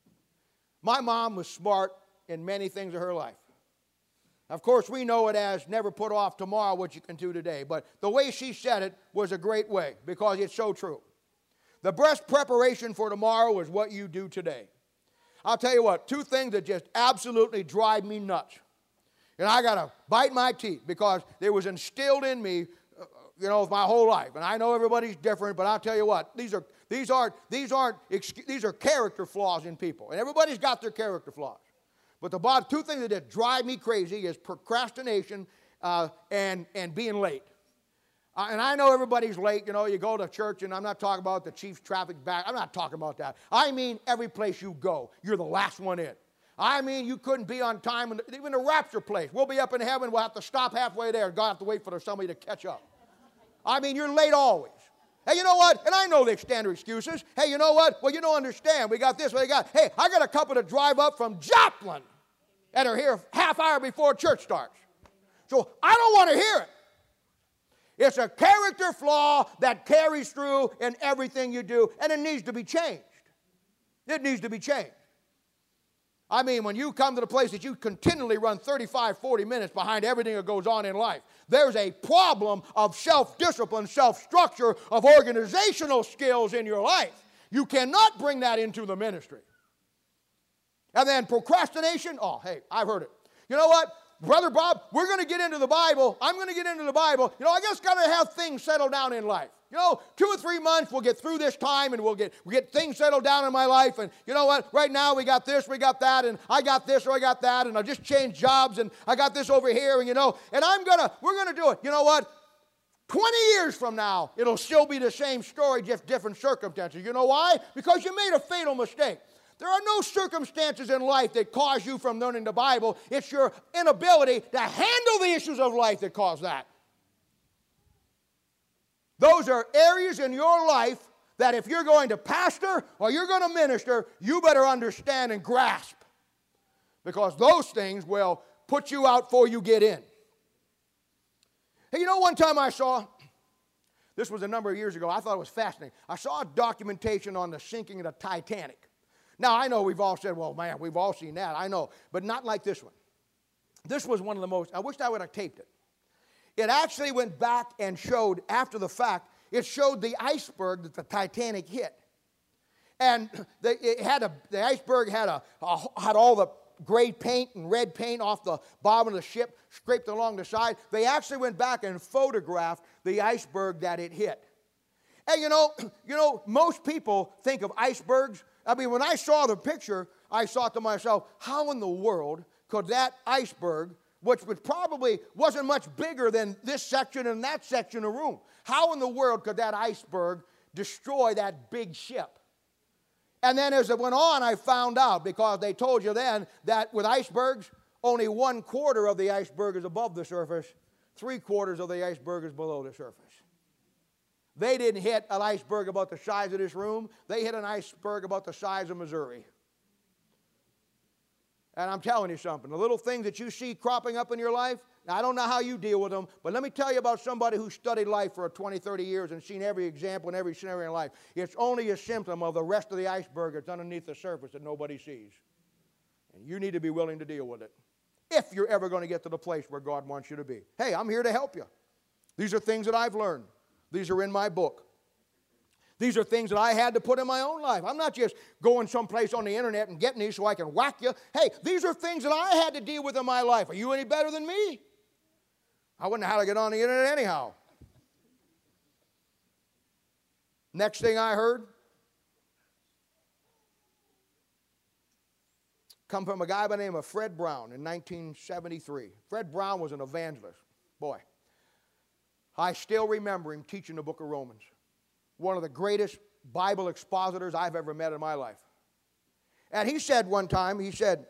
My mom was smart in many things of her life. Of course, we know it as never put off tomorrow what you can do today. But the way she said it was a great way because it's so true. The best preparation for tomorrow is what you do today. I'll tell you what, two things that just absolutely drive me nuts. And I got to bite my teeth because they was instilled in me, uh, you know, my whole life. And I know everybody's different, but I'll tell you what, these are, these aren't, these aren't, these are character flaws in people. And everybody's got their character flaws. But the bottom, two things that drive me crazy is procrastination uh, and, and being late. Uh, and I know everybody's late. You know, you go to church, and I'm not talking about the chief's traffic back. I'm not talking about that. I mean every place you go, you're the last one in. I mean you couldn't be on time. In the, even the rapture place. We'll be up in heaven. We'll have to stop halfway there. God have to wait for somebody to catch up. I mean, you're late always. Hey, you know what? And I know they standard excuses. Hey, you know what? Well, you don't understand. We got this, we got. Hey, I got a couple to drive up from Joplin that are here half hour before church starts. So I don't want to hear it. It's a character flaw that carries through in everything you do, and it needs to be changed. It needs to be changed. I mean, when you come to the place that you continually run thirty-five, forty minutes behind everything that goes on in life, there's a problem of self-discipline, self-structure, of organizational skills in your life. You cannot bring that into the ministry. And then procrastination, oh, hey, I've heard it. You know what? Brother Bob, we're going to get into the Bible. I'm going to get into the Bible. You know, I just got to have things settled down in life. You know, two or three months, we'll get through this time, and we'll get, we'll get things settled down in my life. And you know what? Right now, we got this, we got that, and I got this or I got that, and I just changed jobs, and I got this over here, and you know, and I'm going to, we're going to do it. You know what? twenty years from now, it'll still be the same story, just different circumstances. You know why? Because you made a fatal mistake. There are no circumstances in life that cause you from learning the Bible. It's your inability to handle the issues of life that cause that. Those are areas in your life that if you're going to pastor or you're going to minister, you better understand and grasp. Because those things will put you out before you get in. Hey, you know, one time I saw, this was a number of years ago, I thought it was fascinating. I saw a documentation on the sinking of the Titanic. Now, I know we've all said, well, man, we've all seen that. I know. But not like this one. This was one of the most, I wish I would have taped it. It actually went back and showed, after the fact, it showed the iceberg that the Titanic hit. And the, it had a, the iceberg had, a, a, had all the gray paint and red paint off the bottom of the ship, scraped along the side. They actually went back and photographed the iceberg that it hit. And you know, you know, most people think of icebergs. I mean, when I saw the picture, I thought to myself, how in the world could that iceberg, which was probably wasn't much bigger than this section and that section of room, how in the world could that iceberg destroy that big ship? And then as it went on, I found out, because they told you then that with icebergs, only one quarter of the iceberg is above the surface, three quarters of the iceberg is below the surface. They didn't hit an iceberg about the size of this room. They hit an iceberg about the size of Missouri. And I'm telling you something, the little things that you see cropping up in your life, now I don't know how you deal with them, but let me tell you about somebody who studied life for twenty, thirty years and seen every example and every scenario in life. It's only a symptom of the rest of the iceberg that's underneath the surface that nobody sees. And you need to be willing to deal with it if you're ever going to get to the place where God wants you to be. Hey, I'm here to help you. These are things that I've learned. These are in my book. These are things that I had to put in my own life. I'm not just going someplace on the internet and getting these so I can whack you. Hey, these are things that I had to deal with in my life. Are you any better than me? I wouldn't know how to get on the internet anyhow. Next thing I heard come from a guy by the name of Fred Brown in nineteen seventy-three. Fred Brown was an evangelist. Boy, I still remember him teaching the book of Romans. One of the greatest Bible expositors I've ever met in my life. And he said one time, he said,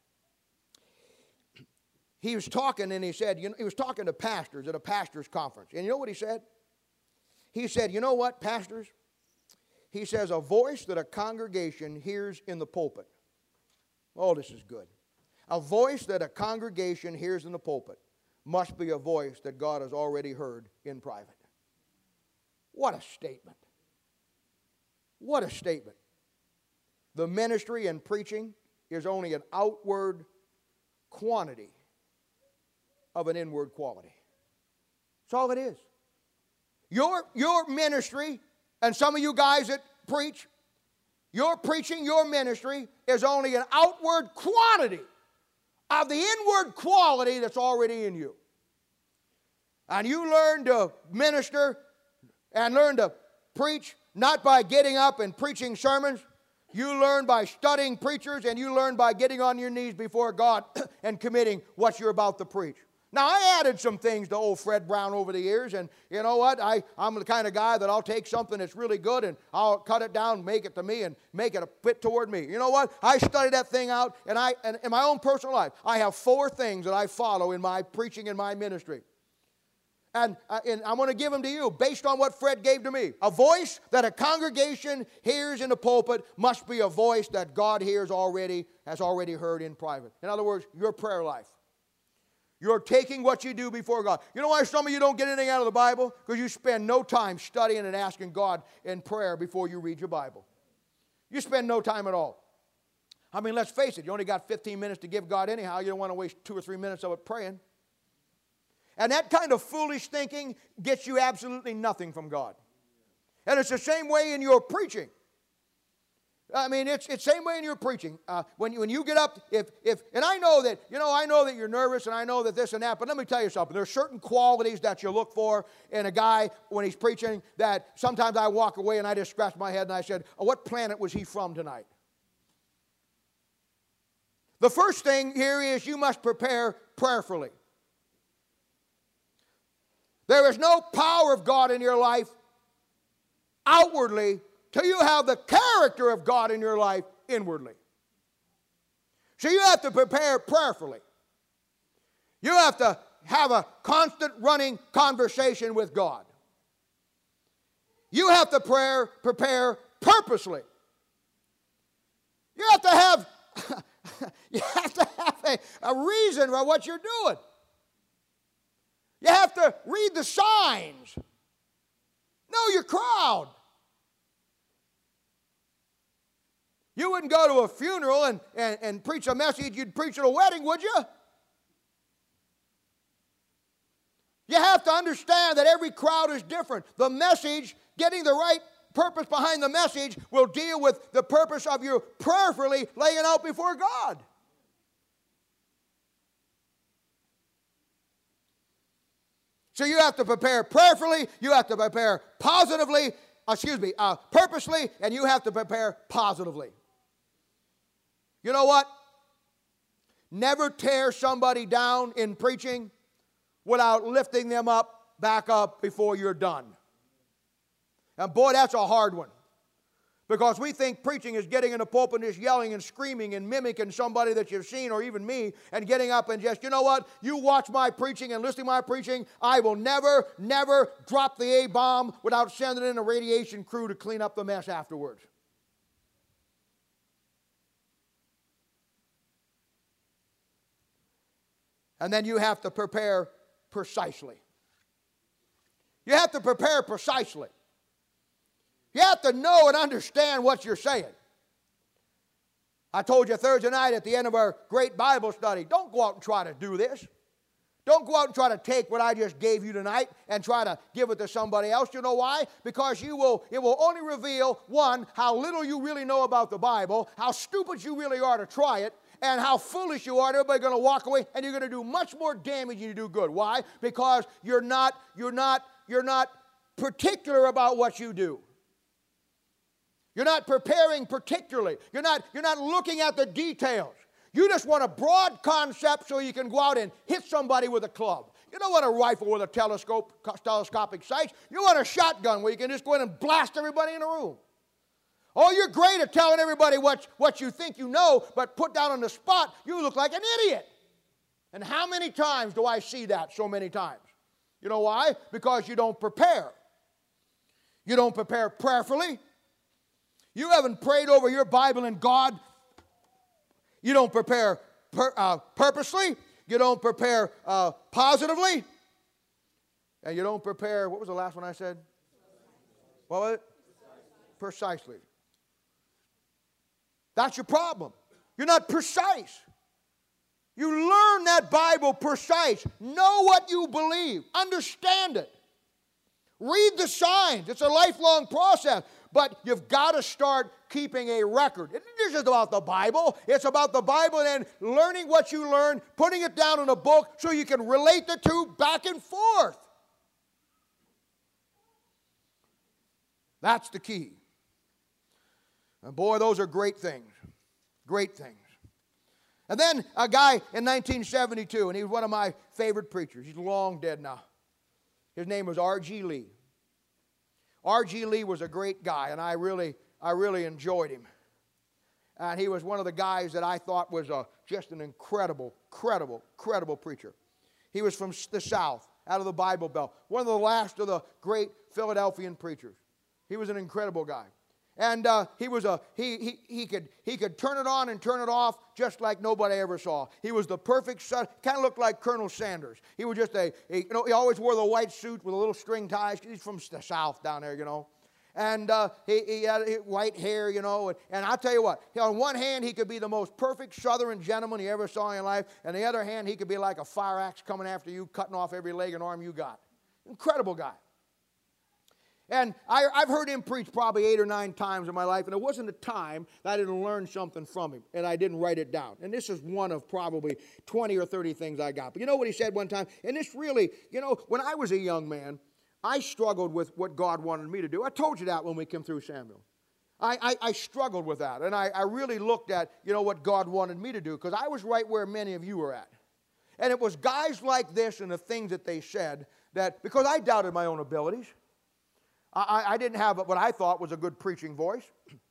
he was talking and he said, you know, he was talking to pastors at a pastor's conference. And you know what he said? He said, you know what, pastors? He says, a voice that a congregation hears in the pulpit. Oh, this is good. A voice that a congregation hears in the pulpit must be a voice that God has already heard in private. What a statement. What a statement. The ministry and preaching is only an outward quantity of an inward quality. That's all it is. Your, your ministry, and some of you guys that preach, your preaching, your ministry is only an outward quantity of the inward quality that's already in you. And you learn to minister and learn to preach not by getting up and preaching sermons. You learn by studying preachers, and you learn by getting on your knees before God and committing what you're about to preach. Now, I added some things to old Fred Brown over the years, and you know what? I, I'm the kind of guy that I'll take something that's really good, and I'll cut it down, make it to me, and make it a fit toward me. You know what? I studied that thing out, and, I, and in my own personal life, I have four things that I follow in my preaching and my ministry. And, uh, and I'm going to give them to you based on what Fred gave to me. A voice that a congregation hears in the pulpit must be a voice that God hears already, has already heard in private. In other words, your prayer life. You're taking what you do before God. You know why some of you don't get anything out of the Bible? Because you spend no time studying and asking God in prayer before you read your Bible. You spend no time at all. I mean, let's face it, you only got fifteen minutes to give God anyhow. You don't want to waste two or three minutes of it praying. And that kind of foolish thinking gets you absolutely nothing from God. And it's the same way in your preaching. I mean, it's it's the same way in your preaching. Uh, when, you, when you get up, if, if, and I know that, you know, I know that you're nervous and I know that this and that, but let me tell you something. There are certain qualities that you look for in a guy when he's preaching that sometimes I walk away and I just scratch my head and I said, oh, what planet was he from tonight? The first thing here is you must prepare prayerfully. There is no power of God in your life outwardly till you have the character of God in your life inwardly. So you have to prepare prayerfully. You have to have a constant running conversation with God. You have to prayer, prepare purposely. You have to have, you have to have a, a reason for what you're doing. You have to read the signs. Know your crowd. You wouldn't go to a funeral and, and, and preach a message you'd preach at a wedding, would you? You have to understand that every crowd is different. The message, getting the right purpose behind the message, will deal with the purpose of you prayerfully laying out before God. So you have to prepare prayerfully, you have to prepare positively, excuse me, uh, purposely, and you have to prepare positively. You know what? Never tear somebody down in preaching without lifting them up, back up before you're done. And boy, that's a hard one. Because we think preaching is getting in the pulpit and just yelling and screaming and mimicking somebody that you've seen or even me and getting up and just, you know what, you watch my preaching and listen to my preaching, I will never, never drop the A-bomb without sending in a radiation crew to clean up the mess afterwards. And then you have to prepare precisely. You have to prepare precisely. You have to know and understand what you're saying. I told you Thursday night at the end of our great Bible study, don't go out and try to do this. Don't go out and try to take what I just gave you tonight and try to give it to somebody else. You know why? Because you will, it will only reveal, one, how little you really know about the Bible, how stupid you really are to try it, and how foolish you are. Everybody's going to walk away, and you're going to do much more damage than you do good. Why? Because you're not, you're not, you're not particular about what you do. You're not preparing particularly. You're not, you're not looking at the details. You just want a broad concept so you can go out and hit somebody with a club. You don't want a rifle with a telescope, telescopic sights. You want a shotgun where you can just go in and blast everybody in the room. Oh, you're great at telling everybody what, what you think you know, but put down on the spot, you look like an idiot. And how many times do I see that? So many times. You know why? Because you don't prepare. You don't prepare prayerfully. You haven't prayed over your Bible and God. You don't prepare pur uh, purposely. You don't prepare uh, positively. And you don't prepare, what was the last one I said? What was it? Precisely. That's your problem. You're not precise. You learn that Bible precise. Know what you believe. Understand it. Read the signs. It's a lifelong process. But you've got to start keeping a record. It isn't just about the Bible. It's about the Bible and then learning what you learn, putting it down in a book so you can relate the two back and forth. That's the key. And boy, those are great things. Great things. And then a guy in nineteen seventy-two, and he was one of my favorite preachers. He's long dead now. His name was R G Lee. R G Lee was a great guy, and I really, I really enjoyed him. And he was one of the guys that I thought was a, just an incredible, credible, credible preacher. He was from the South, out of the Bible Belt. One of the last of the great Philadelphian preachers. He was an incredible guy. And uh, he was a he he he could he could turn it on and turn it off just like nobody ever saw. He was the perfect son. Kind of looked like Colonel Sanders. He was just a, a you know he always wore the white suit with a little string ties. He's from the South down there, you know. and uh, he, he had white hair, you know. And, and I'll tell you what, on one hand, he could be the most perfect Southern gentleman you ever saw in your life. And the other hand, he could be like a fire axe coming after you, cutting off every leg and arm you got. Incredible guy. And I, I've heard him preach probably eight or nine times in my life, and there wasn't a time that I didn't learn something from him, and I didn't write it down. And this is one of probably twenty or thirty things I got. But you know what he said one time? And this really, you know, when I was a young man, I struggled with what God wanted me to do. I told you that when we came through Samuel. I, I, I struggled with that, and I, I really looked at, you know, what God wanted me to do, because I was right where many of you were at. And it was guys like this and the things that they said that, because I doubted my own abilities. I, I didn't have what I thought was a good preaching voice.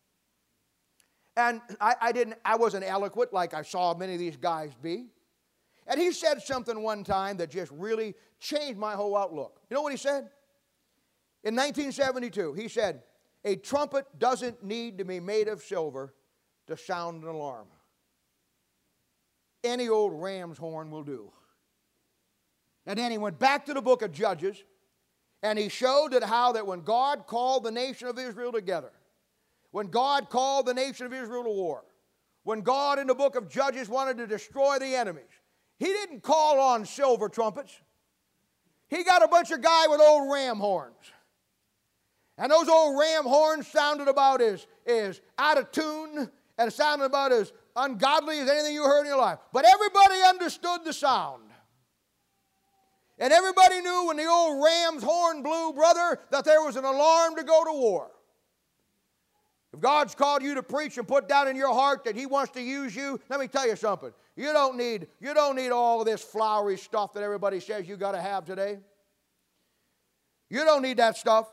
And I, I, didn't, I wasn't eloquent like I saw many of these guys be. And he said something one time that just really changed my whole outlook. You know what he said? In nineteen seventy-two, he said, "A trumpet doesn't need to be made of silver to sound an alarm. Any old ram's horn will do." And then he went back to the book of Judges, and he showed that how that when God called the nation of Israel together, when God called the nation of Israel to war, when God in the book of Judges wanted to destroy the enemies, he didn't call on silver trumpets. He got a bunch of guys with old ram horns. And those old ram horns sounded about as, as out of tune and sounded about as ungodly as anything you heard in your life. But everybody understood the sound. And everybody knew when the old ram's horn blew, brother, that there was an alarm to go to war. If God's called you to preach and put down in your heart that He wants to use you, let me tell you something. You don't need, you don't need all of this flowery stuff that everybody says you got to have today. You don't need that stuff.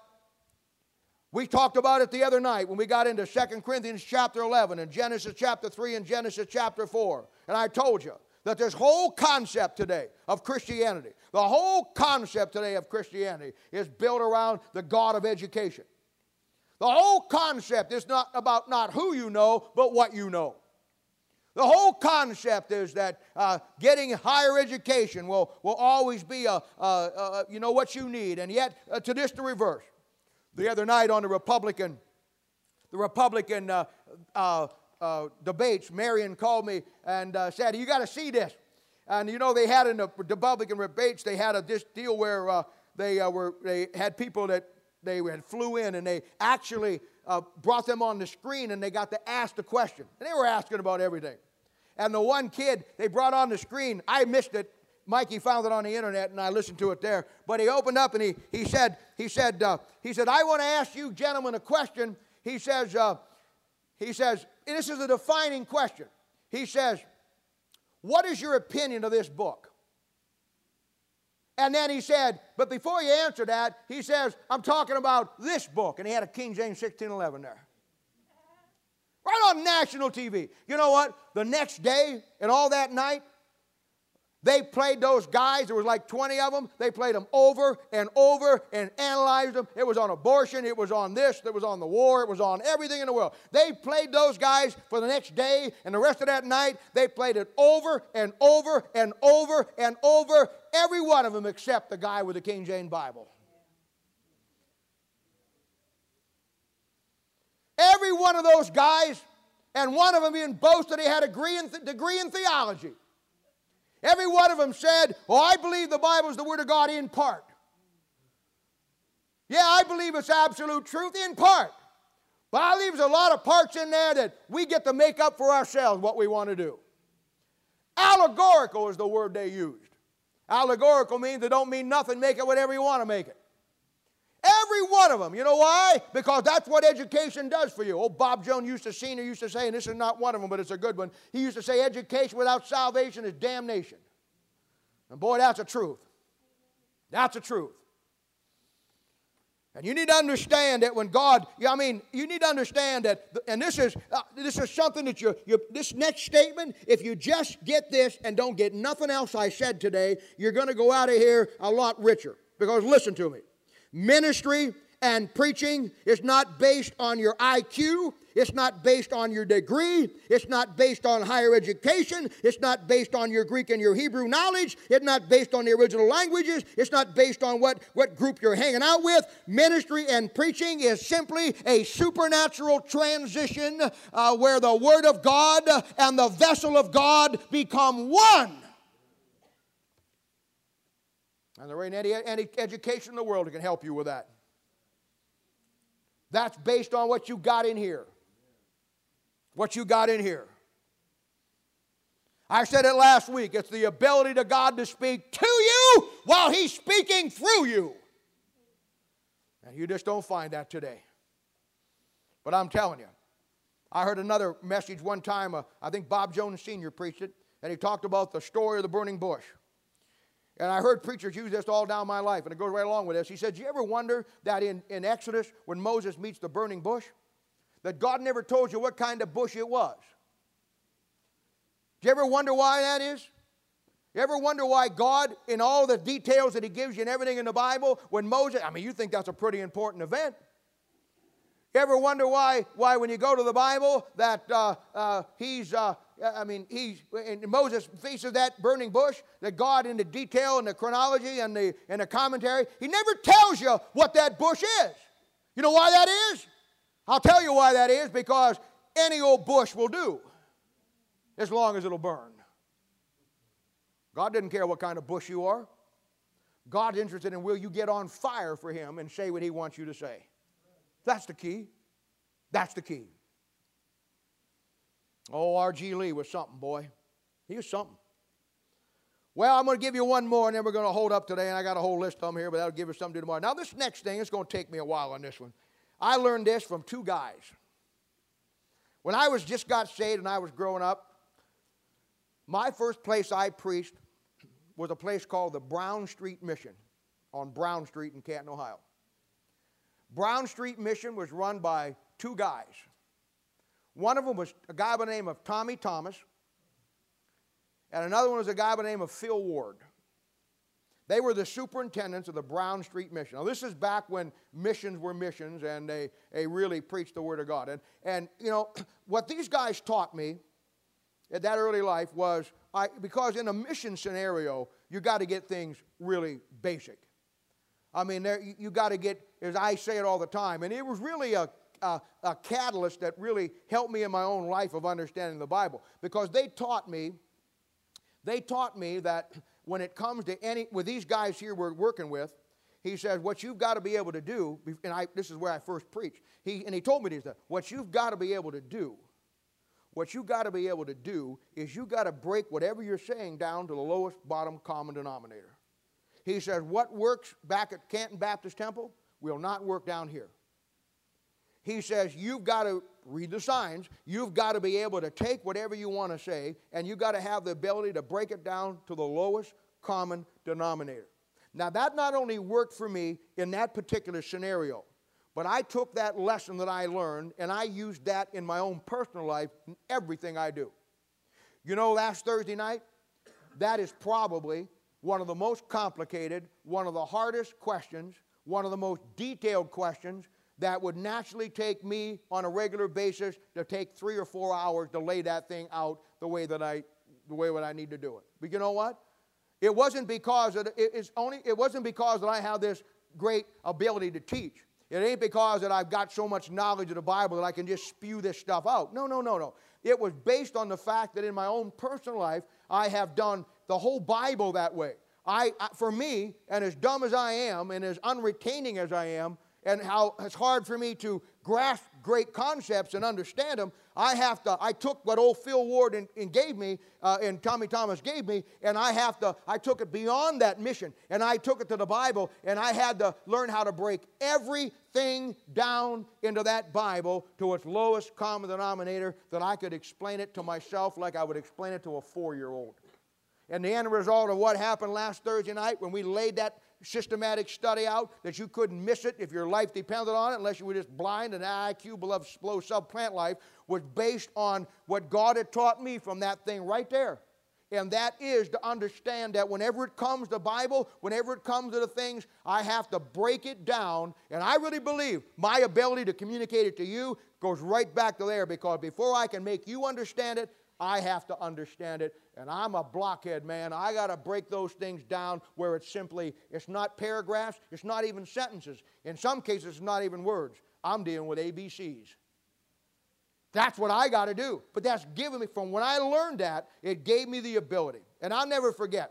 We talked about it the other night when we got into Second Corinthians chapter eleven and Genesis chapter three and Genesis chapter four. And I told you that this whole concept today of Christianity, the whole concept today of Christianity is built around the God of education. The whole concept is not about not who you know, but what you know. The whole concept is that uh, getting higher education will, will always be a, a, a, you know, what you need, and yet uh, to this the reverse. The other night on the Republican, the Republican uh, uh, uh, debates, Marion called me and uh, said, "You got to see this." And you know, they had in the Republican debates, they had a, this deal where uh, they uh, were they had people that they had flew in, and they actually uh, brought them on the screen, and they got to ask the question. And they were asking about everything. And the one kid they brought on the screen, I missed it. Mikey found it on the internet, and I listened to it there. But he opened up and he he said he said uh, he said, "I want to ask you gentlemen a question." He says uh, he says this is a defining question. He says, "What is your opinion of this book?" And then he said, but before you answer that, he says, "I'm talking about this book." And he had a King James sixteen eleven there. Right on national T V. You know what? The next day and all that night, they played those guys. There was like twenty of them. They played them over and over and analyzed them. It was on abortion. It was on this. It was on the war. It was on everything in the world. They played those guys for the next day, and the rest of that night, they played it over and over and over and over. Every one of them except the guy with the King James Bible. Every one of those guys, and one of them even boasted he had a degree in, th- degree in theology. Every one of them said, "Oh, I believe the Bible is the Word of God in part." Yeah, I believe it's absolute truth in part. But I believe there's a lot of parts in there that we get to make up for ourselves what we want to do. Allegorical is the word they used. Allegorical means it don't mean nothing, make it whatever you want to make it. Every one of them. You know why? Because that's what education does for you. Old Bob Jones used to, senior used to say, and this is not one of them, but it's a good one. He used to say, education without salvation is damnation. And boy, that's a truth. That's a truth. And you need to understand that when God, I mean, you need to understand that, and this is uh, this is something that you, you, this next statement, if you just get this and don't get nothing else I said today, you're going to go out of here a lot richer. Because listen to me. Ministry and preaching is not based on your I Q. It's not based on your degree. It's not based on higher education. It's not based on your Greek and your Hebrew knowledge. It's not based on the original languages. It's not based on what, what group you're hanging out with. Ministry and preaching is simply a supernatural transition uh, where the Word of God and the vessel of God become one. And there ain't any, any education in the world that can help you with that. That's based on what you got in here. What you got in here. I said it last week. It's the ability to God to speak to you while He's speaking through you. And you just don't find that today. But I'm telling you, I heard another message one time. Uh, I think Bob Jones Senior preached it, and he talked about the story of the burning bush. And I heard preachers use this all down my life, and it goes right along with this. He said, do you ever wonder that in, in Exodus, when Moses meets the burning bush, that God never told you what kind of bush it was? Do you ever wonder why that is? You ever wonder why God, in all the details that He gives you and everything in the Bible, when Moses, I mean, you think that's a pretty important event. You ever wonder why, why when you go to the Bible, that uh, uh, he's, uh, I mean, he's, and Moses faces that burning bush, that God in the detail and the chronology and the, and the commentary, He never tells you what that bush is. You know why that is? I'll tell you why that is, because any old bush will do, as long as it'll burn. God doesn't care what kind of bush you are. God's interested in will you get on fire for Him and say what He wants you to say. That's the key. That's the key. Oh, R G Lee was something, boy. He was something. Well, I'm going to give you one more, and then we're going to hold up today, and I got a whole list of them here, but that'll give us something to do tomorrow. Now, this next thing, it's going to take me a while on this one. I learned this from two guys. When I was just got saved and I was growing up, my first place I preached was a place called the Brown Street Mission on Brown Street in Canton, Ohio. Brown Street Mission was run by two guys. One of them was a guy by the name of Tommy Thomas, and another one was a guy by the name of Phil Ward. They were the superintendents of the Brown Street Mission. Now, this is back when missions were missions, and they, they really preached the Word of God. And, and, you know, what these guys taught me at that early life was, I, because in a mission scenario, you got to get things really basic. I mean, there, you, you got to get, as I say it all the time, and it was really a, a, a catalyst that really helped me in my own life of understanding the Bible, because they taught me, they taught me that when it comes to any, with these guys here we're working with, he says, what you've got to be able to do, and I, this is where I first preached, he, and he told me this, what you've got to be able to do, what you've got to be able to do is you've got to break whatever you're saying down to the lowest bottom common denominator. He says, what works back at Canton Baptist Temple will not work down here. He says, you've got to read the signs. You've got to be able to take whatever you want to say, and you've got to have the ability to break it down to the lowest common denominator. Now, that not only worked for me in that particular scenario, but I took that lesson that I learned, and I used that in my own personal life in everything I do. You know, last Thursday night, that is probably one of the most complicated, one of the hardest questions, one of the most detailed questions that would naturally take me on a regular basis to take three or four hours to lay that thing out the way that I, the way that I need to do it. But you know what? It wasn't because it, it's only, it wasn't because that I have this great ability to teach. It ain't because that I've got so much knowledge of the Bible that I can just spew this stuff out. No, no, no, no. It was based on the fact that in my own personal life, I have done the whole Bible that way. I, for me, and as dumb as I am, and as unretaining as I am, and how it's hard for me to grasp great concepts and understand them, I have to, I took what old Phil Ward and, and gave me, uh, and Tommy Thomas gave me, and I have to, I took it beyond that mission, and I took it to the Bible, and I had to learn how to break everything down into that Bible to its lowest common denominator, that I could explain it to myself like I would explain it to a four-year-old. And the end result of what happened last Thursday night when we laid that systematic study out, that you couldn't miss it if your life depended on it, unless you were just blind and I Q below sub-plant life, was based on what God had taught me from that thing right there. And that is to understand that whenever it comes to Bible, whenever it comes to the things, I have to break it down. And I really believe my ability to communicate it to you goes right back to there, because before I can make you understand it, I have to understand it. And I'm a blockhead, man. I got to break those things down where it's simply, it's not paragraphs, it's not even sentences. In some cases, it's not even words. I'm dealing with A B Cs. That's what I got to do. But that's given me, from when I learned that, it gave me the ability. And I'll never forget.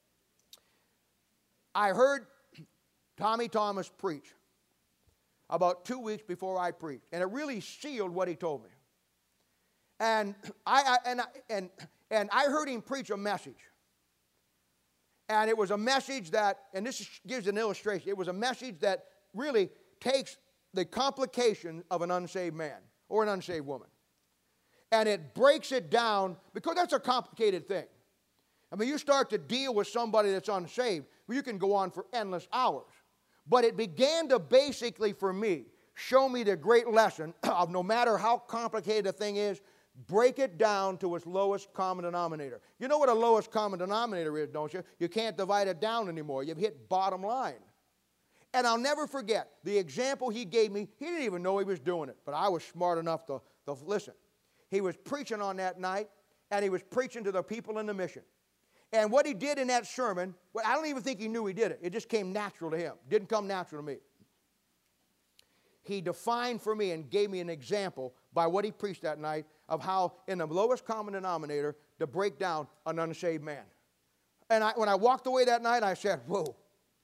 I heard Tommy Thomas preach about two weeks before I preached. And it really sealed what he told me. And I, I, and, I, and, and I heard him preach a message. And it was a message that, and this gives an illustration, it was a message that really takes the complication of an unsaved man or an unsaved woman. And it breaks it down, because that's a complicated thing. I mean, you start to deal with somebody that's unsaved, well, you can go on for endless hours. But it began to basically, for me, show me the great lesson of no matter how complicated a thing is, break it down to its lowest common denominator. You know what a lowest common denominator is, don't you? You can't divide it down anymore. You've hit bottom line. And I'll never forget the example he gave me. He didn't even know he was doing it, but I was smart enough to, to listen. He was preaching on that night, and he was preaching to the people in the mission. And what he did in that sermon, well, I don't even think he knew he did it. It just came natural to him. It didn't come natural to me. He defined for me and gave me an example by what he preached that night of how in the lowest common denominator to break down an unsaved man. And I, when I walked away that night, I said, whoa.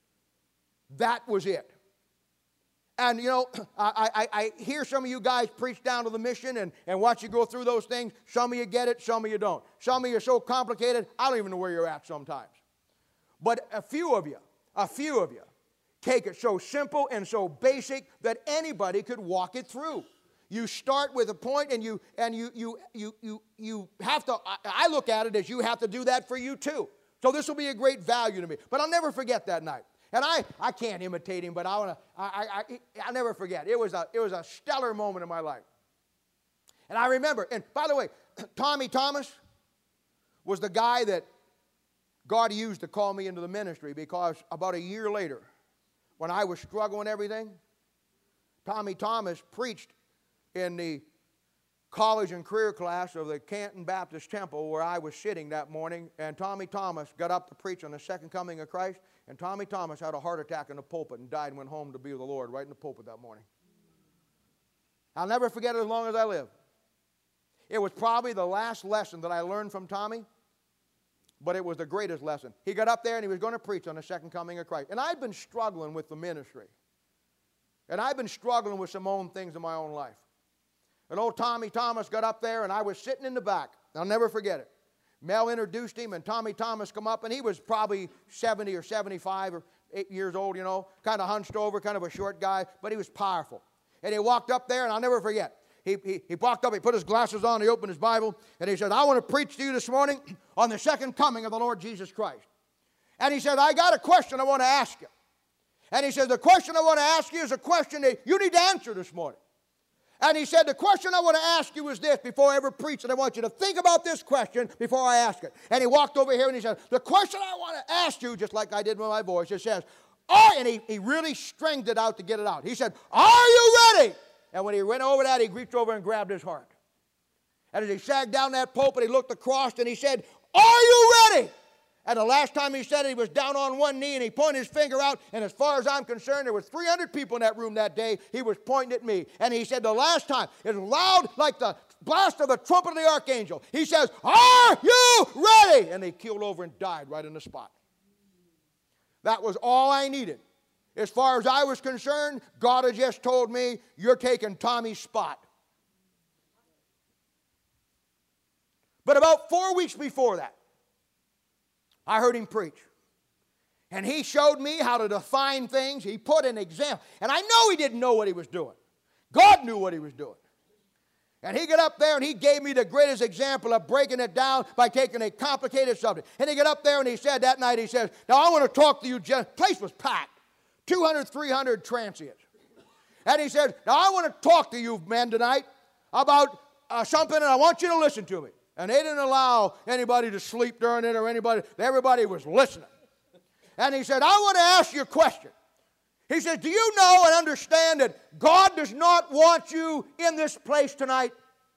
That was it. And, you know, I, I, I hear some of you guys preach down to the mission and, and watch you go through those things. Some of you get it, some of you don't. Some of you are so complicated, I don't even know where you're at sometimes. But a few of you, a few of you, take it so simple and so basic that anybody could walk it through. You start with a point, and you and you you you you you have to. I, I look at it as you have to do that for you too. So this will be a great value to me. But I'll never forget that night. And I, I can't imitate him, but I want to. I, I, I'll never forget. It was a it was a stellar moment in my life. And I remember. And by the way, Tommy Thomas was the guy that God used to call me into the ministry, because about a year later, when I was struggling everything, Tommy Thomas preached in the college and career class of the Canton Baptist Temple where I was sitting that morning, and Tommy Thomas got up to preach on the second coming of Christ, and Tommy Thomas had a heart attack in the pulpit and died and went home to be with the Lord right in the pulpit that morning. I'll never forget it as long as I live. It was probably the last lesson that I learned from Tommy, but it was the greatest lesson. He got up there and he was going to preach on the second coming of Christ. And I'd been struggling with the ministry. And I've been struggling with some own things in my own life. And old Tommy Thomas got up there, and I was sitting in the back. I'll never forget it. Mel introduced him, and Tommy Thomas come up, and he was probably seventy or seventy-five or eight years old, you know, kind of hunched over, kind of a short guy, but he was powerful. And he walked up there, and I'll never forget. He, he, he walked up, he put his glasses on, he opened his Bible, and he said, I want to preach to you this morning on the second coming of the Lord Jesus Christ. And he said, I got a question I want to ask you. And he said, the question I want to ask you is a question that you need to answer this morning. And he said, the question I want to ask you is this before I ever preach, and I want you to think about this question before I ask it. And he walked over here and he said, the question I want to ask you, just like I did with my voice, it says, oh, and he, he really stringed it out to get it out. He said, are you ready? And when he went over that, he reached over and grabbed his heart. And as he sat down that pulpit, he looked across and he said, are you ready? And the last time he said it, he was down on one knee and he pointed his finger out. And as far as I'm concerned, there was three hundred people in that room that day. He was pointing at me. And he said the last time, it's loud like the blast of the trumpet of the archangel. He says, are you ready? And they keeled over and died right in the spot. That was all I needed. As far as I was concerned, God had just told me, you're taking Tommy's spot. But about four weeks before that, I heard him preach. And he showed me how to define things. He put an example. And I know he didn't know what he was doing. God knew what he was doing. And he got up there and he gave me the greatest example of breaking it down by taking a complicated subject. And he got up there and he said that night, he says, now I want to talk to you. The place was packed. two hundred, three hundred transients. And he said, now I want to talk to you men tonight about uh, something, and I want you to listen to me. And they didn't allow anybody to sleep during it or anybody. Everybody was listening. And he said, I want to ask you a question. He said, do you know and understand that God does not want you in this place tonight?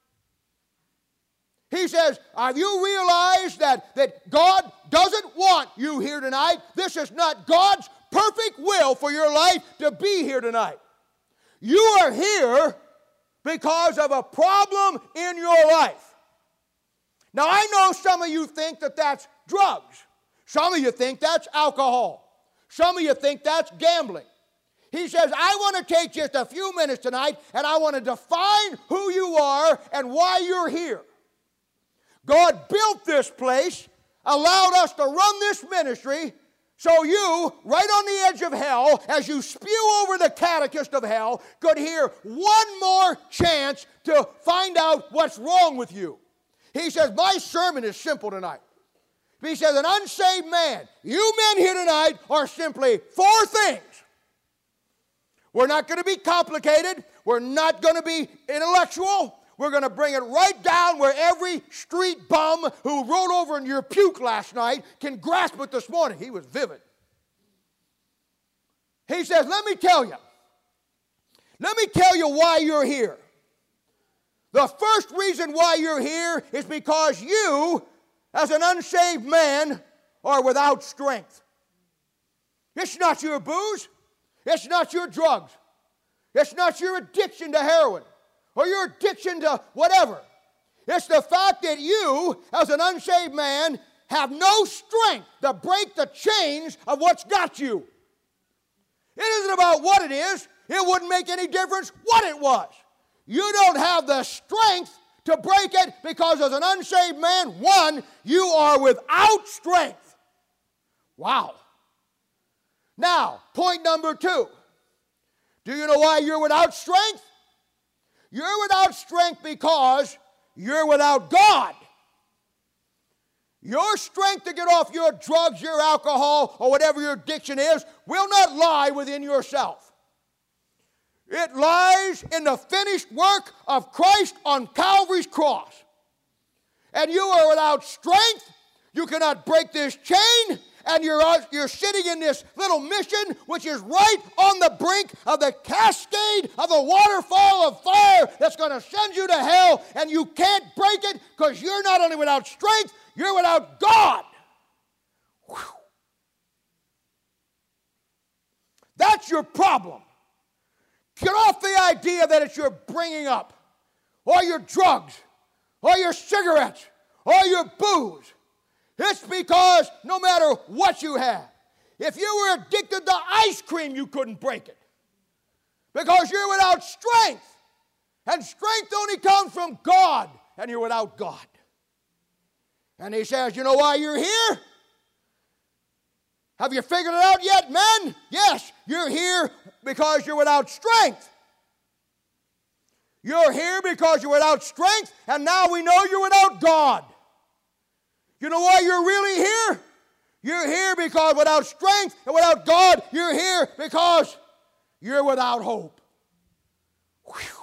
He says, have you realized that, that God doesn't want you here tonight? This is not God's perfect will for your life to be here tonight. You are here because of a problem in your life. Now, I know some of you think that that's drugs. Some of you think that's alcohol. Some of you think that's gambling. He says, I want to take just a few minutes tonight and I want to define who you are and why you're here. God built this place, allowed us to run this ministry, so you, right on the edge of hell, as you spew over the catechist of hell, could hear one more chance to find out what's wrong with you. He says, my sermon is simple tonight. He says, an unsaved man, you men here tonight are simply four things. We're not going to be complicated. We're not going to be intellectual. We're going to bring it right down where every street bum who rolled over in your puke last night can grasp it this morning. He was vivid. He says, let me tell you. Let me tell you why you're here. The first reason why you're here is because you, as an unsaved man, are without strength. It's not your booze. It's not your drugs. It's not your addiction to heroin or your addiction to whatever. It's the fact that you, as an unsaved man, have no strength to break the chains of what's got you. It isn't about what it is. It wouldn't make any difference what it was. You don't have the strength to break it because as an unsaved man, one, you are without strength. Wow. Now, point number two. Do you know why you're without strength? You're without strength because you're without God. Your strength to get off your drugs, your alcohol, or whatever your addiction is will not lie within yourself. It lies in the finished work of Christ on Calvary's cross. And you are without strength. You cannot break this chain. And you're, you're sitting in this little mission, which is right on the brink of the cascade of the waterfall of fire that's going to send you to hell. And you can't break it because you're not only without strength, you're without God. Whew. That's your problem. Get off the idea that it's your bringing up, or your drugs, or your cigarettes, or your booze. It's because no matter what you have, if you were addicted to ice cream, you couldn't break it. Because you're without strength. And strength only comes from God, and you're without God. And he says, you know why you're here? Have you figured it out yet, men? Yes, you're here because you're without strength. You're here because you're without strength, and now we know you're without God. You know why you're really here? You're here because without strength and without God, you're here because you're without hope. Whew.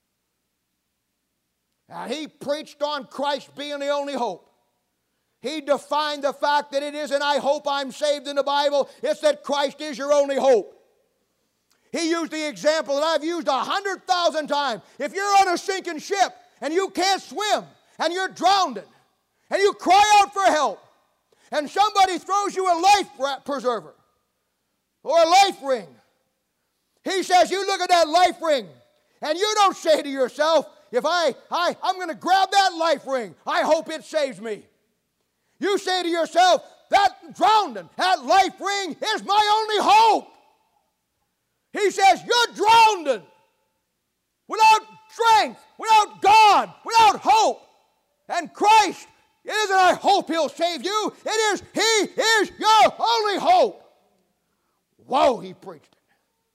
Now, he preached on Christ being the only hope. He defined the fact that it isn't I hope I'm saved in the Bible. It's that Christ is your only hope. He used the example that I've used a hundred thousand times. If you're on a sinking ship and you can't swim and you're drowning and you cry out for help and somebody throws you a life preserver or a life ring, he says you look at that life ring and you don't say to yourself, if I, I, I'm going to grab that life ring, I hope it saves me. You say to yourself, that drowning, that life ring is my only hope. He says, you're drowning without strength, without God, without hope. And Christ, it isn't I hope he'll save you. It is he is your only hope. Whoa, he preached it.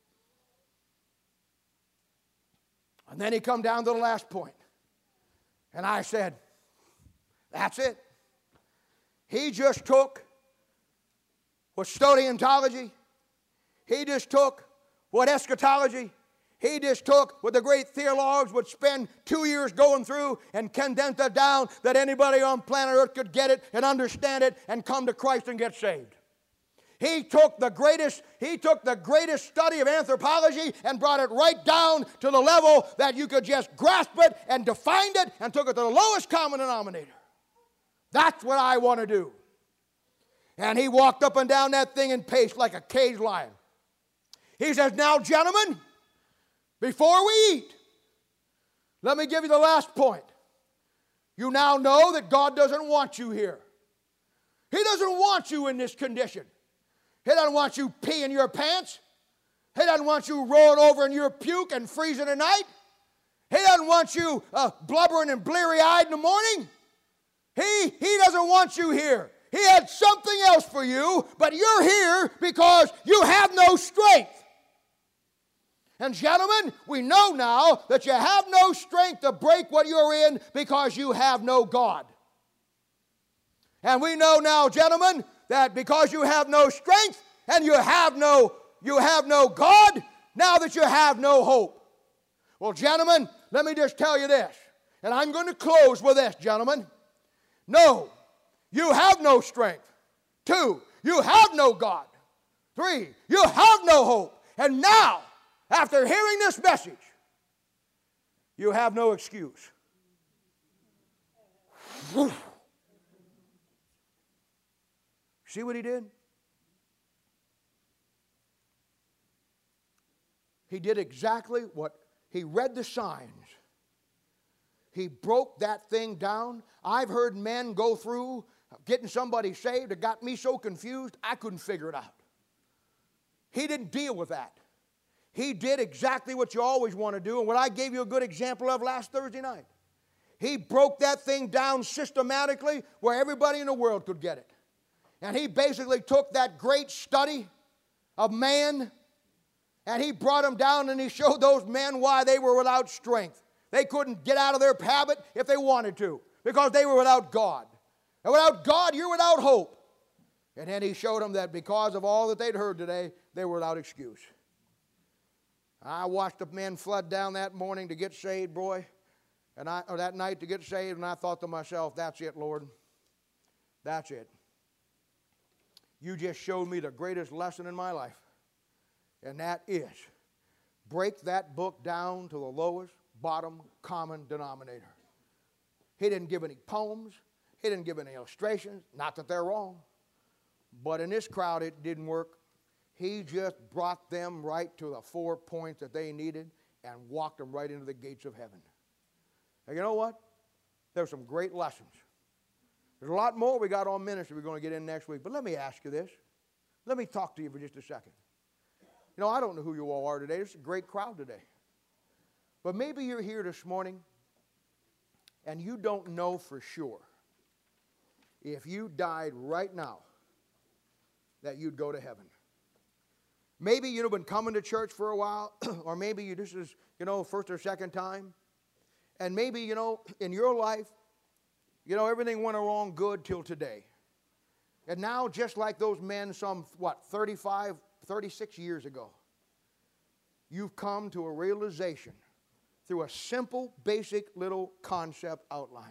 And then he come down to the last point. And I said, that's it. He just took what Stodiantology, he just took what eschatology, He just took what the great theologians would spend two years going through and condensed it down that anybody on planet Earth could get it and understand it and come to Christ and get saved. He took the greatest, he took the greatest study of anthropology and brought it right down to the level that you could just grasp it and define it and took it to the lowest common denominator. That's what I want to do. And he walked up and down that thing and paced like a caged lion. He says, now, gentlemen, before we eat, let me give you the last point. You now know that God doesn't want you here. He doesn't want you in this condition. He doesn't want you peeing your pants. He doesn't want you rolling over in your puke and freezing at night. He doesn't want you uh, blubbering and bleary-eyed in the morning. He, he doesn't want you here. He had something else for you, but you're here because you have no strength. And gentlemen, we know now that you have no strength to break what you're in because you have no God. And we know now, gentlemen, that because you have no strength and you have no, you have no God, now that you have no hope. Well, gentlemen, let me just tell you this, and I'm going to close with this, gentlemen. No, you have no strength. Two, you have no God. Three, you have no hope. And now, after hearing this message, you have no excuse. See what he did? He did exactly what he read the signs. He broke that thing down. I've heard men go through getting somebody saved. It got me so confused, I couldn't figure it out. He didn't deal with that. He did exactly what you always want to do and what I gave you a good example of last Thursday night. He broke that thing down systematically where everybody in the world could get it. And he basically took that great study of man and he brought them down and he showed those men why they were without strength. They couldn't get out of their habit if they wanted to because they were without God. And without God, you're without hope. And then he showed them that because of all that they'd heard today, they were without excuse. I watched the men flood down that morning to get saved, boy, and I, or that night to get saved, and I thought to myself, that's it, Lord. That's it. You just showed me the greatest lesson in my life, and that is break that book down to the lowest bottom common denominator. He didn't give any poems. He didn't give any illustrations. Not that they're wrong, but in this crowd it didn't work. He just brought them right to the four points that they needed and walked them right into the gates of heaven. And you know what? There's some great lessons. There's a lot more we got on ministry we're going to get in next week. But let me ask you this. Let me talk to you for just a second. You know, I don't know who you all are today. It's a great crowd today. But maybe you're here this morning and you don't know for sure if you died right now that you'd go to heaven. Maybe you've been coming to church for a while, or maybe you this is, you know, first or second time. And maybe, you know, in your life, you know, everything went along good till today. And now, just like those men some, what, thirty-five, thirty-six years ago, you've come to a realization through a simple, basic little concept outline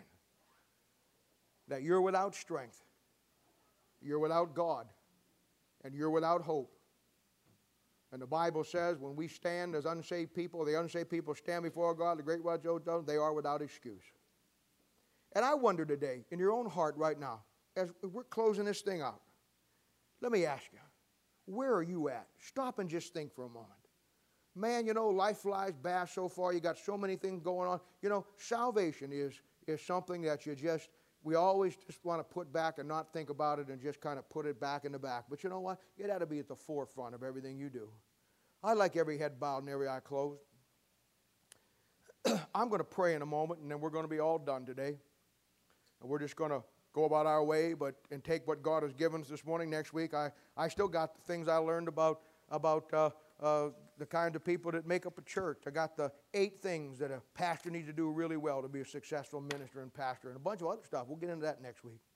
that you're without strength, you're without God, and you're without hope. And the Bible says when we stand as unsaved people, the unsaved people stand before God, the great white throne, they are without excuse. And I wonder today, in your own heart right now, as we're closing this thing out, let me ask you, where are you at? Stop and just think for a moment. Man, you know, life flies past so far. You got so many things going on. You know, salvation is, is something that you just, we always just want to put back and not think about it and just kind of put it back in the back. But you know what? It ought to be at the forefront of everything you do. I like every head bowed and every eye closed. I'm going to pray in a moment, and then we're going to be all done today. And we're just going to go about our way but and take what God has given us this morning. Next week, I, I still got the things I learned about, about uh, uh, the kind of people that make up a church. I got the eight things that a pastor needs to do really well to be a successful minister and pastor, and a bunch of other stuff. We'll get into that next week.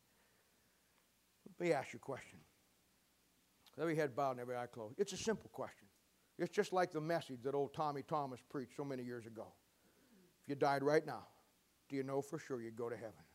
Let me ask you a question. Every head bowed and every eye closed. It's a simple question. It's just like the message that old Tommy Thomas preached so many years ago. If you died right now, do you know for sure you'd go to heaven?